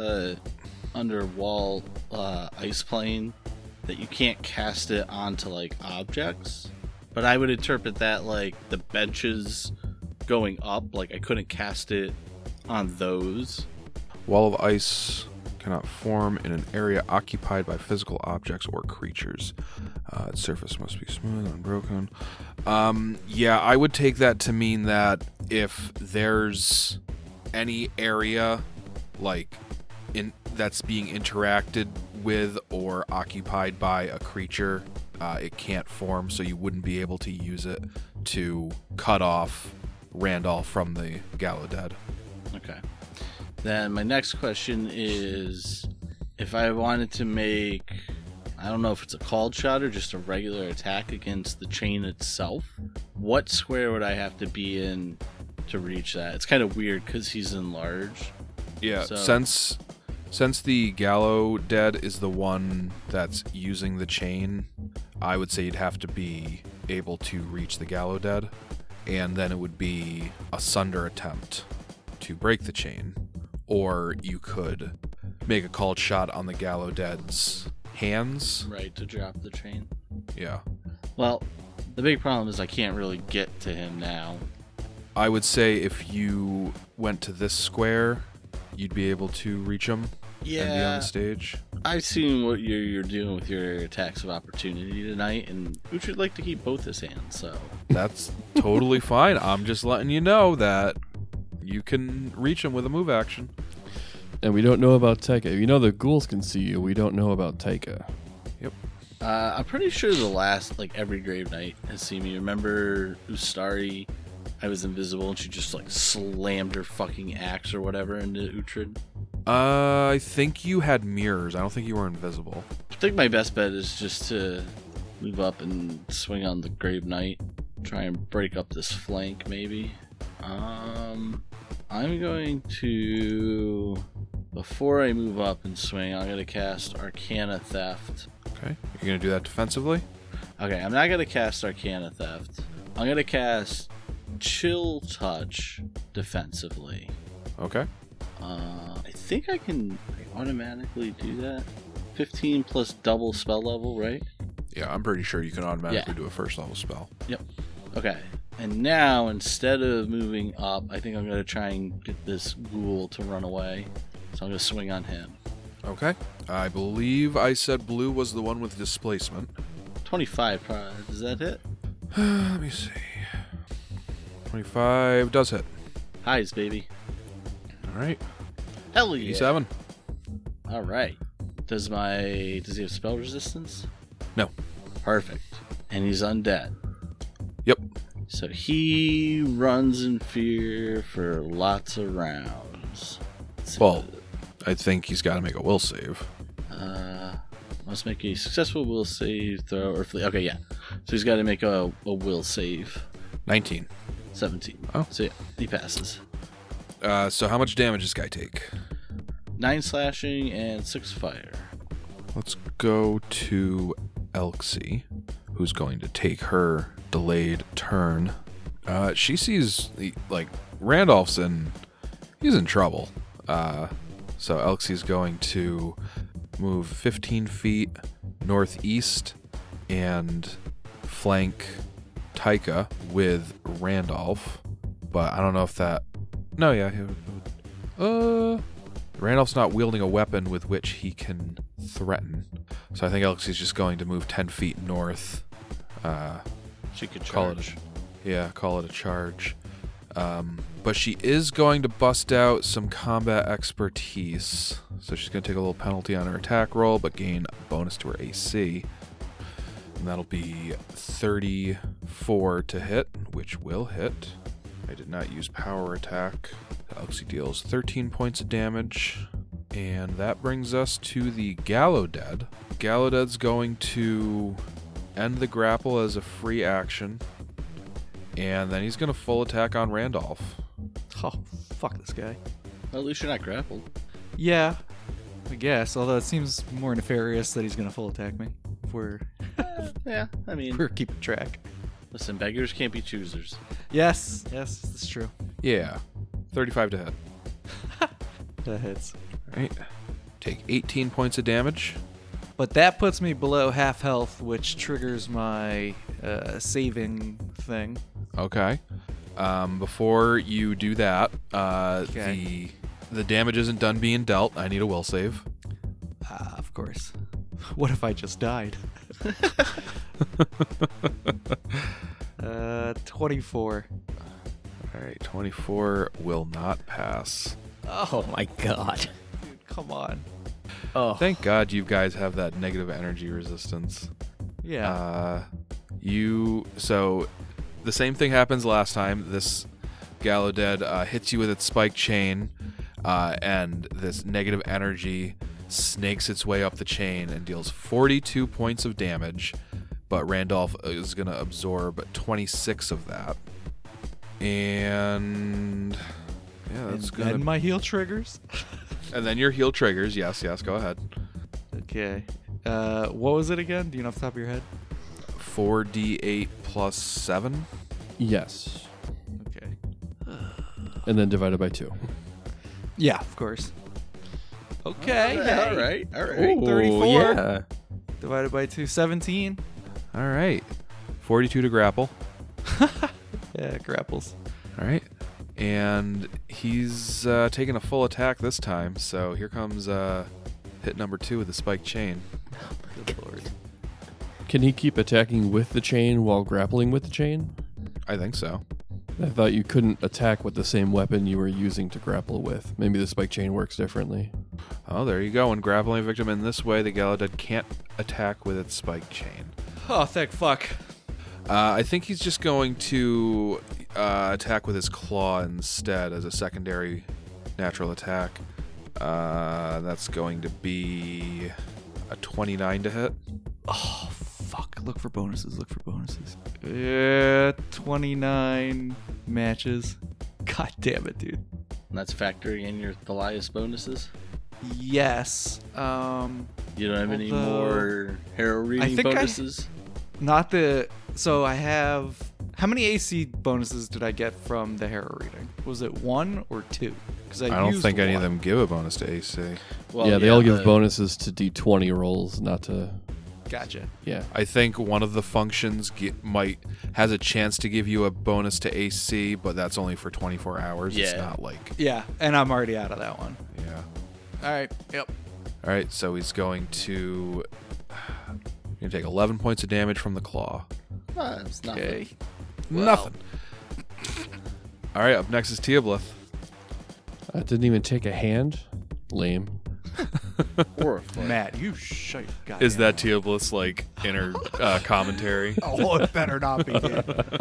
under wall ice plane that you can't cast it onto like objects, but I would interpret that like the benches going up, like I couldn't cast it on those. Wall of ice cannot form in an area occupied by physical objects or creatures. Its surface must be smooth and unbroken. Yeah, I would take that to mean that if there's any area like that's being interacted with or occupied by a creature, it can't form, so you wouldn't be able to use it to cut off Randolph from the Gallowdead. Okay. Then my next question is, if I wanted to make, I don't know if it's a called shot or just a regular attack against the chain itself, what square would I have to be in to reach that? It's kind of weird because he's enlarged. Yeah, so. Since the Gallowdead is the one that's using the chain, I would say you'd have to be able to reach the Gallowdead, and then it would be a sunder attempt to break the chain, or you could make a called shot on the Gallowdead's hands. Right, to drop the chain. Yeah. Well, the big problem is I can't really get to him now. I would say if you went to this square, you'd be able to reach him and be on the stage. I've seen what you're doing with your attacks of opportunity tonight, and Uhtred would like to keep both his hands, so... That's totally fine. I'm just letting you know that you can reach him with a move action. And we don't know about Taika. You know the ghouls can see you. We don't know about Taika. Yep. I'm pretty sure the last, every Grave Knight has seen me. Remember Ustari? I was invisible and she just, slammed her fucking axe or whatever into Uhtred. I think you had mirrors. I don't think you were invisible. I think my best bet is just to move up and swing on the Grave Knight. Try and break up this flank, maybe. I'm going to... Before I move up and swing, I'm going to cast Arcana Theft. Okay. You're going to do that defensively? Okay, I'm not going to cast Arcana Theft. I'm going to cast Chill Touch defensively. Okay. I think I can automatically do that. 15 plus double spell level, right? Yeah, I'm pretty sure you can automatically do a first level spell. Yep. Okay. And now, instead of moving up, I think I'm going to try and get this ghoul to run away. So I'm going to swing on him. Okay. I believe I said blue was the one with displacement. 25, does that hit? Let me see. 25 does hit. Highs, baby. All right. Hell yeah. 87. All right. Does he have spell resistance? No. Perfect. And he's undead. Yep. So he runs in fear for lots of rounds. Well, I think he's got to make a will save. Must make a successful will save throw or flee. Okay, yeah. So he's got to make a will save. 19. 17. Oh. So yeah, he passes. So how much damage does this guy take? 9 slashing and 6 fire. Let's go to Elxie, who's going to take her delayed turn. She sees Randolph's he's in trouble. So Elxie's going to move 15 feet northeast and flank Taika with Randolph. but I don't know if that. No, yeah. Randolph's not wielding a weapon with which he can threaten, so I think Elixir's just going to move 10 feet north. She could Call charge. call it a charge. But she is going to bust out some combat expertise. So she's going to take a little penalty on her attack roll, but gain a bonus to her AC. And that'll be 34 to hit, which will hit. I did not use power attack. Elixir deals 13 points of damage. And that brings us to the Gallowdead. Gallowdead's going to end the grapple as a free action. And then he's going to full attack on Randolph. Oh, fuck this guy. Well, at least you're not grappled. Yeah, I guess. Although it seems more nefarious that he's gonna full attack me. If we're Yeah, I mean, keeping track. listen, beggars can't be choosers. Yes, that's true. Yeah. 35 to hit. That hits. All right. Take 18 points of damage. But that puts me below half health, which triggers my saving thing. Okay. Before you do that, Okay. the damage isn't done being dealt. I need a will save. Of course. What if I just died? 24. All right. 24 will not pass. Oh my god. Dude, come on. Oh. Thank God you guys have that negative energy resistance. Yeah. So the same thing happens last time. This Gallowdead hits you with its spike chain, and this negative energy snakes its way up the chain and deals 42 points of damage, but Randolph is going to absorb 26 of that. And yeah, that's and good. then my heal triggers. And then your heal triggers. Yes, go ahead. Okay. What was it again? Do you know off the top of your head? 4d8 plus 7. Yes. Okay. And then divided by 2. Yeah, of course. Okay. All right. All right. Ooh, 34. Yeah. Divided by 2, 17. All right. 42 to grapple. Yeah, grapples. All right. And he's taking a full attack this time. So here comes hit number 2 with the spike chain. Good lord. Can he keep attacking with the chain while grappling with the chain? I think so. I thought you couldn't attack with the same weapon you were using to grapple with. Maybe the spike chain works differently. Oh, there you go. When grappling a victim in this way, the Gallowdead can't attack with its spike chain. Oh, thank fuck. I think he's just going to attack with his claw instead as a secondary natural attack. That's going to be a 29 to hit. Oh, fuck. Look for bonuses. Yeah, 29 matches. God damn it, dude. And that's factoring in your Thalias bonuses. Yes. You don't have any Although- more hero reading think bonuses? Not the... So I have... How many AC bonuses did I get from the hero reading? Was it 1 or 2? Because I don't used think any of 1. them give a bonus to AC. Well, yeah, they all give the- bonuses to D20 rolls, not to... Gotcha. Yeah. I think one of the functions has a chance to give you a bonus to AC, but that's only for 24 hours. It's Yeah. not like... Yeah, and I'm already out of that one. Yeah. All right. Yep. All right, so he's going to take 11 points of damage from the claw. It's nothing. Okay. Well- Nothing. All right, up next is Teoblith. I didn't even take a hand. Lame. Horrifying. Matt, you shut your goddamn Is that Teoblith's like inner commentary? Oh, it better not be. Dude.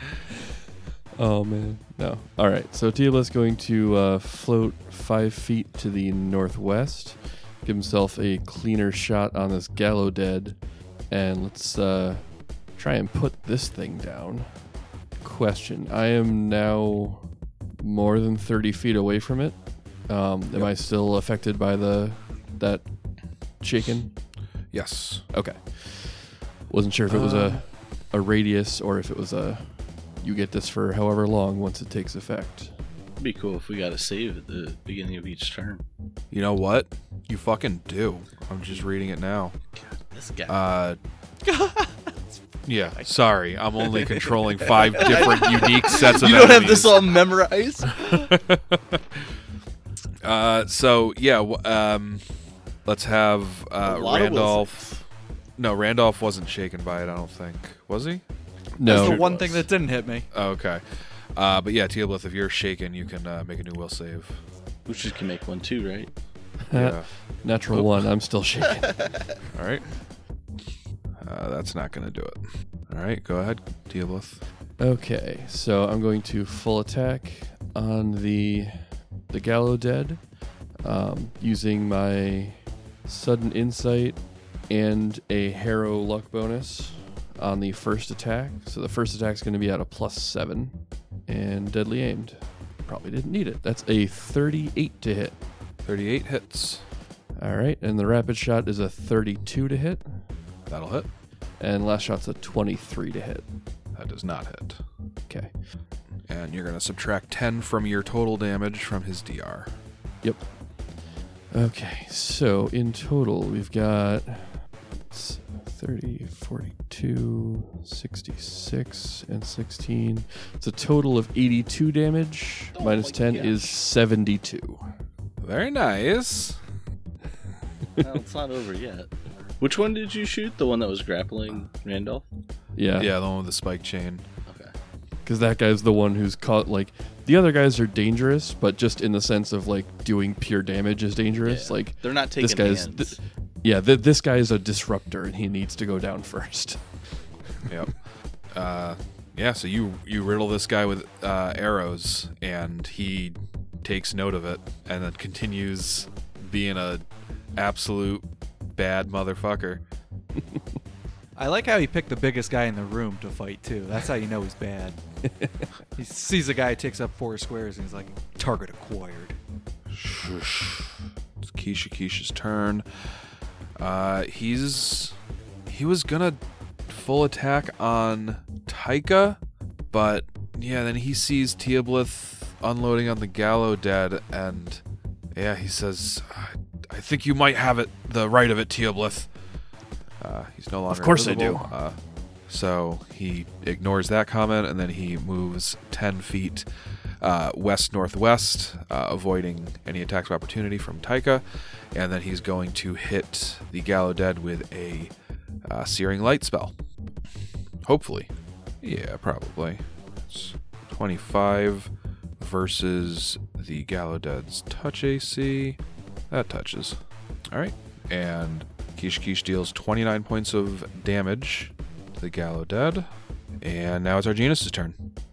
Oh, man. No. All right. So Teoblith's going to float 5 feet to the northwest, give himself a cleaner shot on this Gallowdead, and let's try and put this thing down. Question. I am now more than 30 feet away from it. Am I still affected by that shaken? Yes. Okay. Wasn't sure if it was a radius or if it was you get this for however long once it takes effect. It'd be cool if we got a save at the beginning of each turn. You know what? You fucking do. I'm just reading it now. This guy. Yeah, sorry. I'm only controlling 5 different unique sets of You don't have enemies. this all memorized? Let's have A lot of Randolph. No, Randolph wasn't shaken by it, I don't think. Was he? No. That's the Sure one was. thing that didn't hit me. Oh, okay. But yeah, Teoblith, if you're shaken, you can make a new will save. Lucius can make one too, right? Yeah. Natural 1. I'm still shaking. All right. That's not going to do it. All right, go ahead, Teoblith. Okay, so I'm going to full attack on the Gallo Dead, using my sudden insight and a Harrow luck bonus on the first attack. So the first attack is going to be at a +7 and deadly aimed. Probably didn't need it. That's a 38 to hit. 38 hits. All right, and the rapid shot is a 32 to hit, That'll hit. and last shot's a 23 to hit. That does not hit. Okay. And you're going to subtract 10 from your total damage from his DR. Yep. Okay, so in total, we've got 30, 42, 66, and 16. It's a total of 82 damage. Oh Minus my 10 gosh. is 72. Very nice. No, it's not over yet. Which one did you shoot? The one that was grappling Randolph? Yeah. Yeah, the one with the spike chain. Okay. Because that guy's the one who's caught, like, the other guys are dangerous, but just in the sense of, like, doing pure damage is dangerous. Yeah. Like, They're not taking this guy's. hands. This guy is a disruptor, and he needs to go down first. Yep. Yeah, so you riddle this guy with arrows, and he takes note of it, and then continues being a absolute bad motherfucker. I like how he picked the biggest guy in the room to fight too. That's how you know he's bad. He sees a guy takes up 4 squares and he's like, target acquired. It's Keisha's turn. He was gonna full attack on Taika, but yeah, then he sees Teoblith unloading on the Gallo Dead, and yeah, he says, "I think you might have it, the right of it, Teoblith." He's no longer Of course I invisible, so he ignores that comment, and then he moves 10 feet west-northwest, avoiding any attacks of opportunity from Taika, and then he's going to hit the Gallo Dead with a Searing Light spell. Hopefully. Yeah, probably. It's 25 versus the Gallo Dead's touch AC. That touches. Alright, and Kish deals 29 points of damage to the Gallo Dead, and now it's Arginus' turn.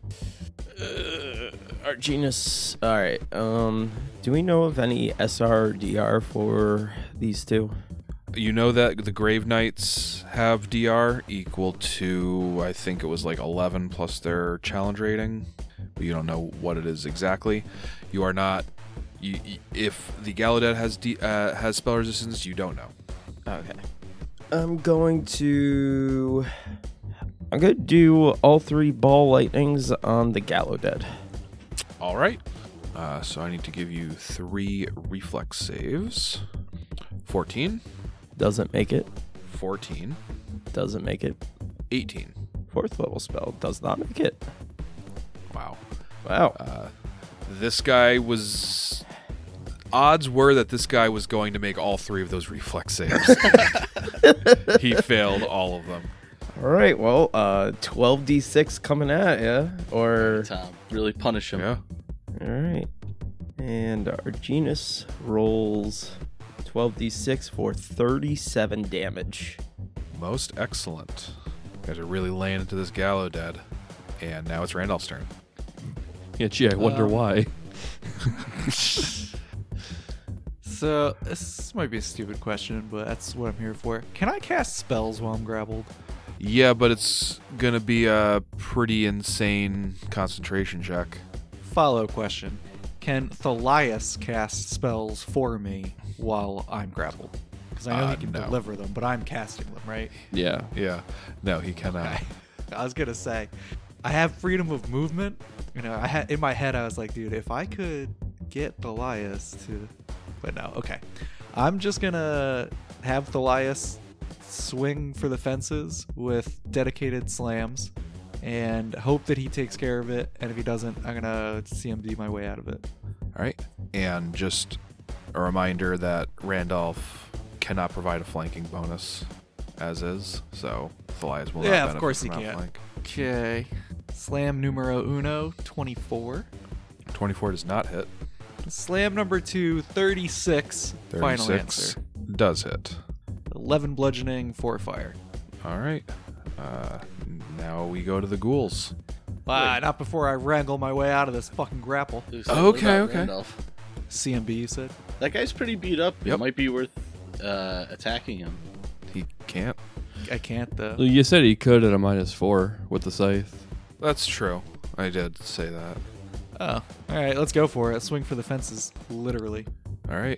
Arginus. All right. Do we know of any SRDR for these two? You know that the Grave Knights have DR equal to, I think it was like 11 plus their challenge rating, but you don't know what it is exactly. You are not. If the Gallo Dead has spell resistance, you don't know. Okay. I'm going to do all 3 ball lightnings on the Gallo Dead. All right. So I need to give you 3 reflex saves. 14, Doesn't make it. 14, Doesn't make it. 18. 4th level spell does not make it. Wow. Wow. This guy was. Odds were that this guy was going to make all 3 of those reflex saves. He failed all of them. All right. Well, 12d6 coming at ya, or Tom, really punish him. Yeah. all right. And Arginus rolls 12d6 for 37 damage. Most excellent. You guys are really laying into this Gallo Dead. And now it's Randolph's turn. Yeah, gee, I wonder why. So this might be a stupid question, but that's what I'm here for. Can I cast spells while I'm grappled? Yeah, but it's going to be a pretty insane concentration check. Follow question. Can Thalias cast spells for me while I'm grappled? Because I know he can No. deliver them, but I'm casting them, right? Yeah. Yeah. No, he cannot. Okay. I was gonna say, I have freedom of movement. You know, in my head I was like, dude, if I could get Thalias to, but no, okay. I'm just gonna have Thalias swing for the fences with dedicated slams and hope that he takes care of it. And if he doesn't, I'm going to CMD my way out of it. All right. And just a reminder that Randolph cannot provide a flanking bonus as is. So Thalias will not Yeah, of benefit course he from can't. outflank. Okay. Slam numero uno, 24. 24 does not hit. Slam number 2, 36. Final 36 answer. does hit. 11 bludgeoning, 4 fire. All right. Now we go to the ghouls. Not before I wrangle my way out of this fucking grapple. Who said, what Okay, about okay. Randolph? CMB, you said? That guy's pretty beat up. Yep. It might be worth attacking him. He can't. I can't, though. Well, you said he could at a -4 with the scythe. That's true. I did say that. Oh, all right, let's go for it. Swing for the fences, literally. All right.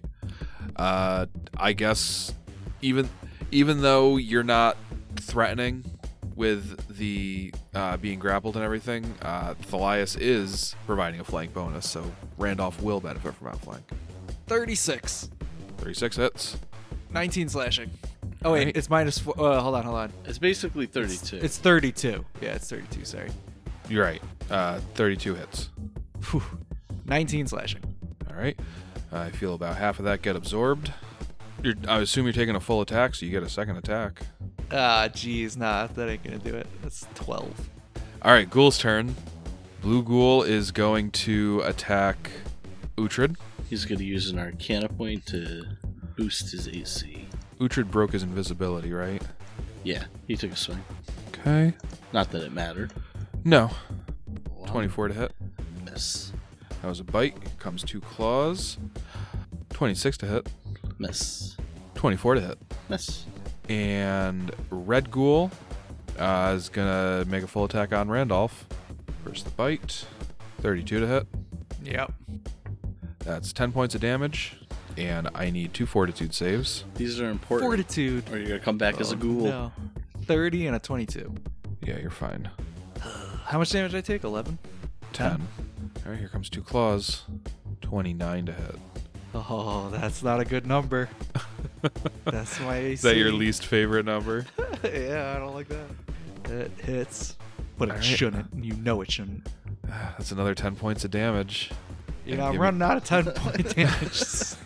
I guess even though you're not threatening with the being grappled and everything, Thalias is providing a flank bonus, so Randolph will benefit from outflank. 36. 36 hits. 19 slashing. Oh, wait, Right. it's -4. Hold on. It's basically 32. It's 32. Yeah, it's 32, sorry. You're right. 32 hits. Whew. 19 slashing. All right. I feel about half of that get absorbed. I assume you're taking a full attack, so you get a second attack. Geez, nah, that ain't gonna do it. That's 12. All right, Ghoul's turn. Blue Ghoul is going to attack Uhtred. He's going to use an Arcana point to boost his AC. Uhtred broke his invisibility, right? Yeah, he took a swing. Okay. Not that it mattered. No. 24 to hit. Miss. That was a bite. Here comes 2 claws. 26 to hit. Miss. 24 to hit. Miss. And Red Ghoul is going to make a full attack on Randolph. First the bite. 32 to hit. Yep. That's 10 points of damage. And I need 2 fortitude saves. These are important. Fortitude. Or you're going to come back as a ghoul. No. 30 and a 22. Yeah, you're fine. How much damage did I take? 11? 10. All right, here comes 2 claws. 29 to hit. Oh, that's not a good number. That's my AC. Is that your least favorite number? Yeah, I don't like that. It hits, but it All right. shouldn't. You know it shouldn't. That's another 10 points of damage. You And know, I'm give running out of 10-point damage.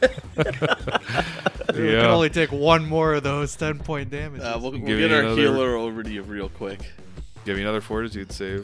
We Yeah. can only take one more of those 10-point damages. We'll Give get me our another- healer over to you real quick. Give me another fortitude save.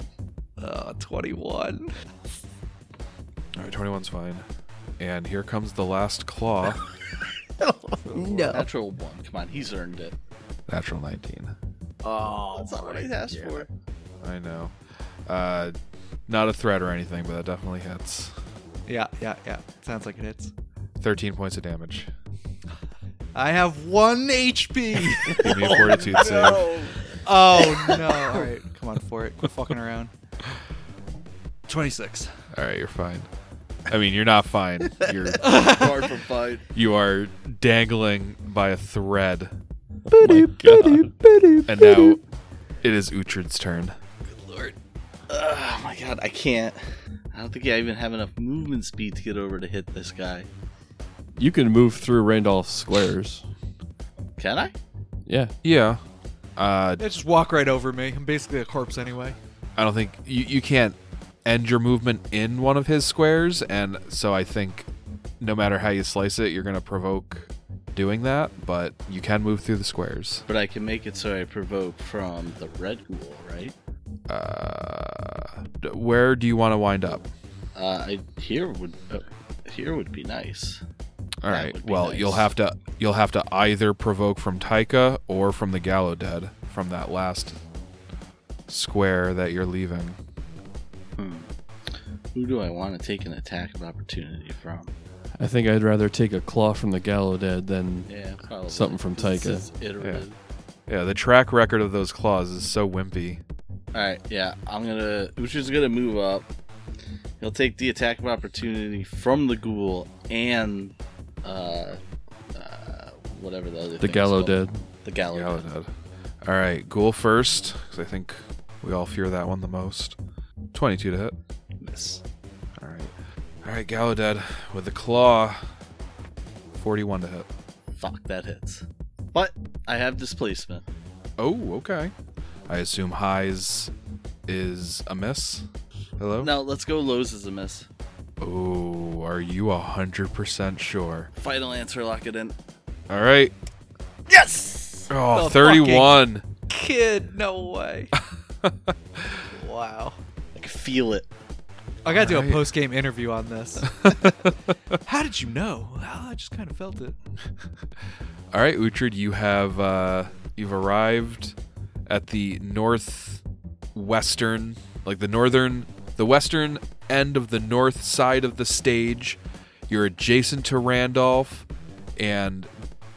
21. All right, 21's fine. And here comes the last claw. No. Natural 1. Come on, he's earned it. Natural 19. Oh, That's not what I asked for. I know. Not a threat or anything, but that definitely hits. Yeah. Sounds like it hits. 13 points of damage. I have 1 HP. Give me a fortitude save. Oh, no. All right, come on for it. Quit fucking around. 26. All right, you're fine. I mean, you're not fine. Far from fine. You are dangling by a thread. My God. And now it is Uhtred's turn. Lord. Oh my god, I can't. I don't think I even have enough movement speed to get over to hit this guy. You can move through Randolph's squares. Can I? Yeah. Yeah. They just walk right over me. I'm basically a corpse anyway. I don't think you can't end your movement in one of his squares, and so I think no matter how you slice it, you're going to provoke doing that, but you can move through the squares. But I can make it so I provoke from the red ghoul, right? Where do you want to wind up? Here would be nice. All That right. would be Well, nice. you'll have to either provoke from Taika or from the Gallowdead from that last square that you're leaving. Who do I want to take an attack of opportunity from? I think I'd rather take a claw from the Gallowdead than Yeah, probably something from This Taika. is iterative. Yeah, the track record of those claws is so wimpy. All right, yeah, Uhtred's gonna move up. He'll take the attack of opportunity from the ghoul and whatever the other the thing's called. Gallowdead. The Gallowdead. Gallowdead. All right, Ghoul first, because I think we all fear that one the most. 22 to hit. Miss. All right, Gallowdead with the claw. 41 to hit. Fuck, that hits. But I have displacement. Oh, okay. I assume highs is a miss. Hello? No, let's go lows as a miss. Oh, are you 100% sure? Final answer, lock it in. All right. Yes! Oh, The 31. Kid, no way. Wow. I can feel it. I gotta do a Alright. post-game interview on this. How did you know? Well, I just kind of felt it. All right, Uhtred, you have you've arrived at the northwestern, like the western end of the north side of the stage. You're adjacent to Randolph, and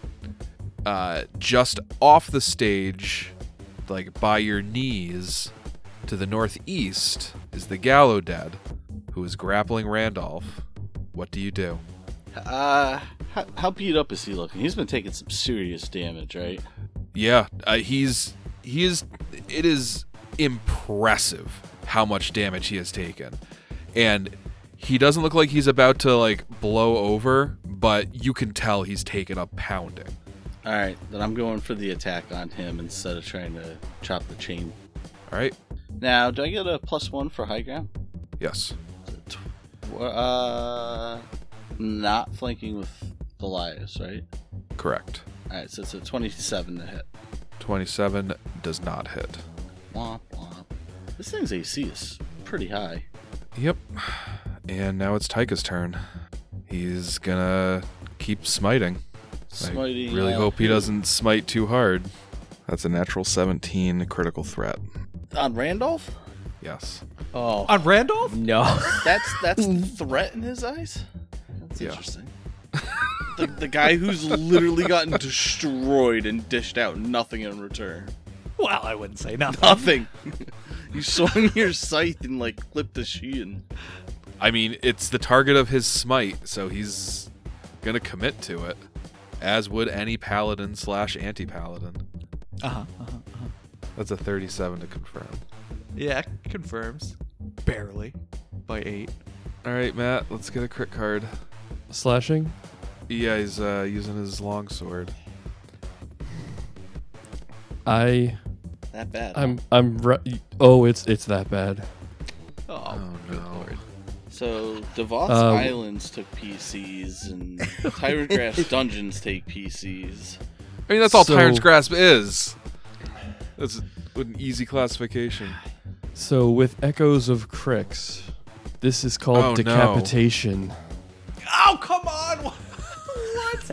just off the stage, like by your knees, to the northeast is the Gallowdead, who is grappling Randolph. What do you do? How beat up is he looking? He's been taking some serious damage, right? Yeah, it is impressive how much damage he has taken. And he doesn't look like he's about to like blow over, but you can tell he's taken a pounding. All right, then I'm going for the attack on him instead of trying to chop the chain. All right? Now, do I get a +1 for high ground? Yes. Not flanking with Thalias, right? Correct. All right, so it's a 27 to hit. 27 does not hit. Womp womp. This thing's AC is pretty high. Yep. And now it's Tyka's turn. He's gonna keep smiting. Smiting. I really hope he doesn't smite too hard. That's a natural 17 critical threat. On Randolph? Yes. Oh, On Randolph? No. that's the threat in his eyes. That's Yeah. interesting. The guy who's literally gotten destroyed and dished out nothing in return. Well, I wouldn't say nothing. Nothing. You swung your scythe and like clipped a Sheehan. I mean, it's the target of his smite, so he's gonna commit to it, as would any paladin / anti-paladin. That's a 37 to confirm. Yeah, confirms. Barely. By 8. All right, Matt, let's get a crit card. Slashing? Yeah, he's using his longsword. That bad. It's that bad. Oh, good no. lord. So Devoth's Islands took PCs and Tyrant Grasp Dungeons take PCs. I mean, that's all So- Tyrant's Grasp is. That's an easy classification. So with Echoes of Crix, this is called Oh, no. decapitation. Oh, come on! What?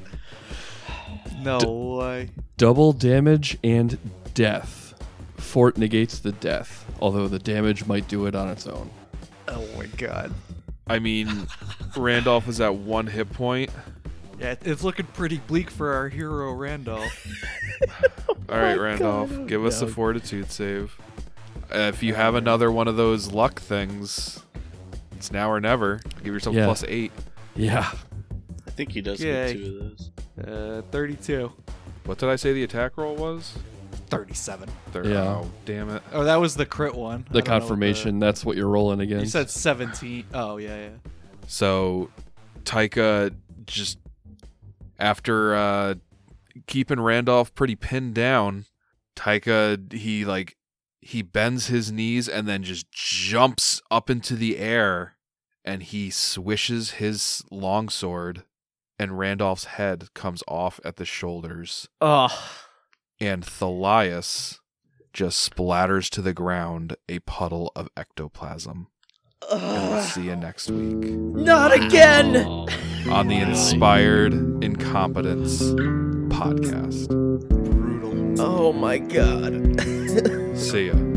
No way. Double damage and death. Fort negates the death, although the damage might do it on its own. Oh my god. I mean, Randolph is at 1 hit point. Yeah, it's looking pretty bleak for our hero Randolph. All right, Randolph, give us a fortitude save. If you have another one of those luck things, it's now or never. Give yourself Yeah. a +8. Yeah. I think he does Yay. get 2 of those. 32. What did I say the attack roll was? 37. Yeah. Oh, damn it. Oh, that was the crit one. I The don't know what confirmation, that's what you're rolling You against. said 17. Oh, yeah. So, Tyka just, after keeping Randolph pretty pinned down, Tyka, he bends his knees and then just jumps up into the air, and he swishes his longsword, and Randolph's head comes off at the shoulders, Oh. and Thalias just splatters to the ground a puddle of ectoplasm. And we'll see you next week Not again! on the Inspired Incompetence podcast. Brutal. Oh my god. See ya.